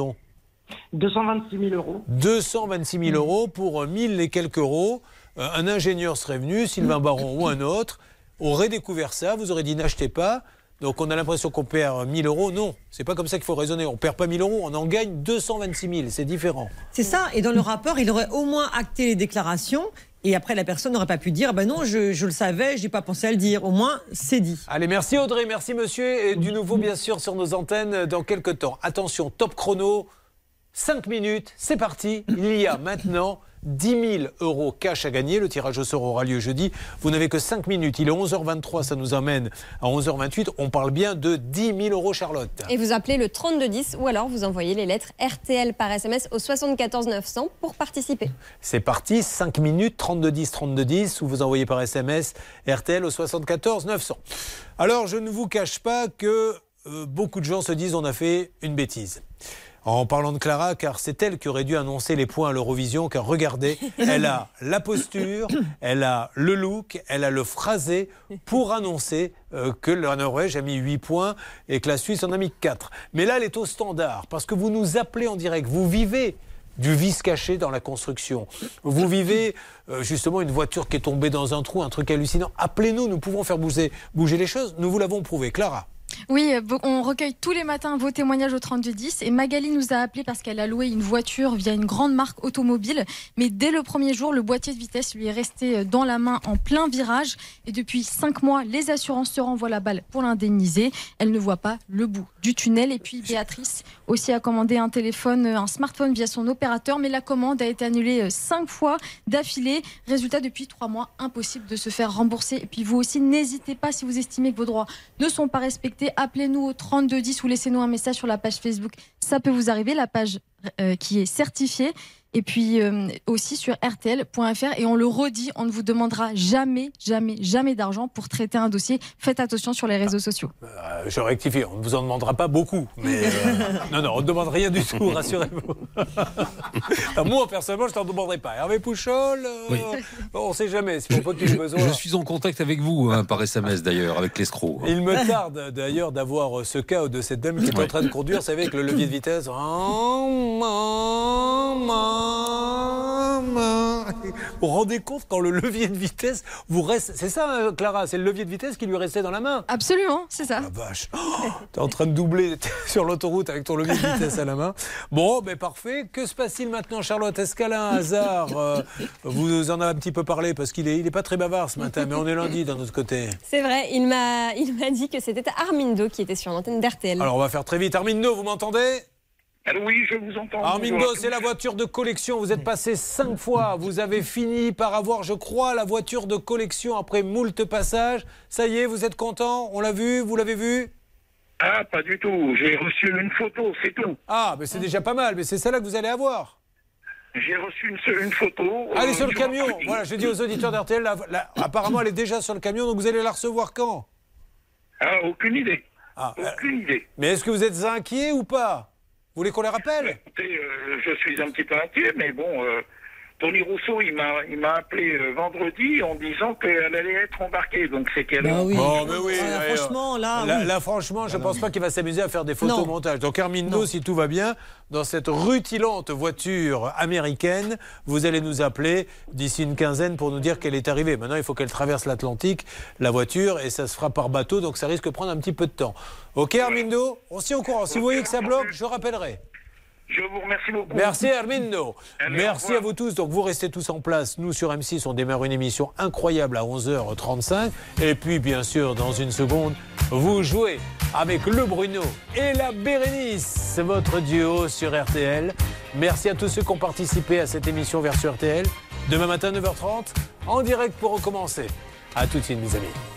226 000 euros. 226 000 euros pour 1000 et quelques euros. Un ingénieur serait venu, Sylvain Baron ou un autre, aurait découvert ça, vous aurez dit n'achetez pas. Donc on a l'impression qu'on perd 1000 euros. Non, c'est pas comme ça qu'il faut raisonner. On perd pas 1000 euros, on en gagne 226 000. C'est différent. C'est ça. Et dans le rapport, il aurait au moins acté les déclarations. Et après, la personne n'aurait pas pu dire non, je le savais, je n'ai pas pensé à le dire. Au moins, c'est dit. Allez, merci Audrey, merci monsieur. Et du nouveau, bien sûr, sur nos antennes dans quelques temps. Attention, top chrono. 5 minutes, c'est parti. Il y a maintenant 10 000 euros cash à gagner. Le tirage au sort aura lieu jeudi. Vous n'avez que 5 minutes. Il est 11h23, ça nous amène à 11h28. On parle bien de 10 000 euros, Charlotte. Et vous appelez le 3210 ou alors vous envoyez les lettres RTL par SMS au 74 900 pour participer. C'est parti, 5 minutes, 3210, 3210, ou vous envoyez par SMS RTL au 74 900. Alors, je ne vous cache pas que beaucoup de gens se disent on a fait une bêtise. En parlant de Clara, car c'est elle qui aurait dû annoncer les points à l'Eurovision, car regardez, elle a la posture, elle a le look, elle a le phrasé pour annoncer que la Norvège a mis 8 points et que la Suisse en a mis 4. Mais là, elle est au standard, parce que vous nous appelez en direct, vous vivez du vice caché dans la construction. Vous vivez justement une voiture qui est tombée dans un trou, un truc hallucinant. Appelez-nous, nous pouvons faire bouger les choses, nous vous l'avons prouvé. Clara? Oui, on recueille tous les matins vos témoignages au 3210 et Magali nous a appelé parce qu'elle a loué une voiture via une grande marque automobile. Mais dès le premier jour, le boîtier de vitesse lui est resté dans la main en plein virage. Et depuis 5 mois, les assurances se renvoient la balle pour l'indemniser. Elle ne voit pas le bout du tunnel. Et puis Béatrice aussi a commandé un smartphone via son opérateur. Mais la commande a été annulée 5 fois d'affilée. Résultat, depuis 3 mois, impossible de se faire rembourser. Et puis vous aussi, n'hésitez pas si vous estimez que vos droits ne sont pas respectés. Appelez-nous au 3210 ou laissez-nous un message sur la page Facebook. Ça peut vous arriver, la page qui est certifiée. Et puis aussi sur rtl.fr. Et on le redit, on ne vous demandera jamais, jamais, jamais d'argent pour traiter un dossier. Faites attention sur les réseaux sociaux. Je rectifie, on ne vous en demandera pas beaucoup. Mais non, on ne demande rien du tout, rassurez-vous. Moi, personnellement, je ne t'en demanderai pas. Hervé Pouchol, on ne sait jamais. C'est pour pas qu'il ait besoin. Je suis en contact avec vous, par SMS d'ailleurs, avec l'escroc. Il me tarde d'ailleurs d'avoir ce cas de cette dame qui est en train de conduire, vous savez, avec le levier de vitesse. Vous vous rendez compte quand le levier de vitesse vous reste... C'est ça, Clara, c'est le levier de vitesse qui lui restait dans la main. Absolument, c'est ça. La vache. T'es en train de doubler sur l'autoroute avec ton levier de vitesse à la main. Bon, parfait. Que se passe-t-il maintenant, Charlotte? Est-ce qu'elle a un hasard vous en avez un petit peu parlé parce qu'il est pas très bavard ce matin, mais on est lundi d'un autre côté. C'est vrai, il m'a dit que c'était Armindo qui était sur l'antenne d'RTL. Alors on va faire très vite. Armindo, vous m'entendez? Oui, je vous entends. Armindo, c'est la voiture de collection. Vous êtes passé 5 fois. Vous avez fini par avoir, je crois, la voiture de collection après moult passages. Ça y est, vous êtes content? On l'a vu? Vous l'avez vu? Ah, pas du tout. J'ai reçu une photo, c'est tout. Ah, mais c'est déjà pas mal. Mais c'est celle-là que vous allez avoir. J'ai reçu une photo. Elle est sur le camion. Voilà, je dis aux auditeurs d'RTL, apparemment, elle est déjà sur le camion. Donc vous allez la recevoir quand? Ah, aucune idée. Aucune idée. Mais est-ce que vous êtes inquiet ou pas? Vous voulez qu'on les rappelle? Écoutez, je suis un petit peu inquiet, mais bon, Tony Rousseau, il m'a appelé vendredi en disant qu'elle allait être embarquée. Donc c'est qu'elle... oui. Oh, mais oui. Franchement, là, franchement, je ne pense pas qu'il va s'amuser à faire des photomontages. Donc Armindo, si tout va bien, dans cette rutilante voiture américaine, vous allez nous appeler d'ici une quinzaine pour nous dire qu'elle est arrivée. Maintenant, il faut qu'elle traverse l'Atlantique, la voiture, et ça se fera par bateau, donc ça risque de prendre un petit peu de temps. Ok, Armindo, on s'y est au courant. Si vous voyez que ça bloque, je rappellerai. Je vous remercie beaucoup. Merci Armindo. Merci à vous tous. Donc vous restez tous en place. Nous sur M6, on démarre une émission incroyable à 11h35. Et puis bien sûr, dans une seconde, vous jouez avec le Bruno et la Bérénice, votre duo sur RTL. Merci à tous ceux qui ont participé à cette émission Version RTL. Demain matin 9h30, en direct pour recommencer. À tout de suite mes amis.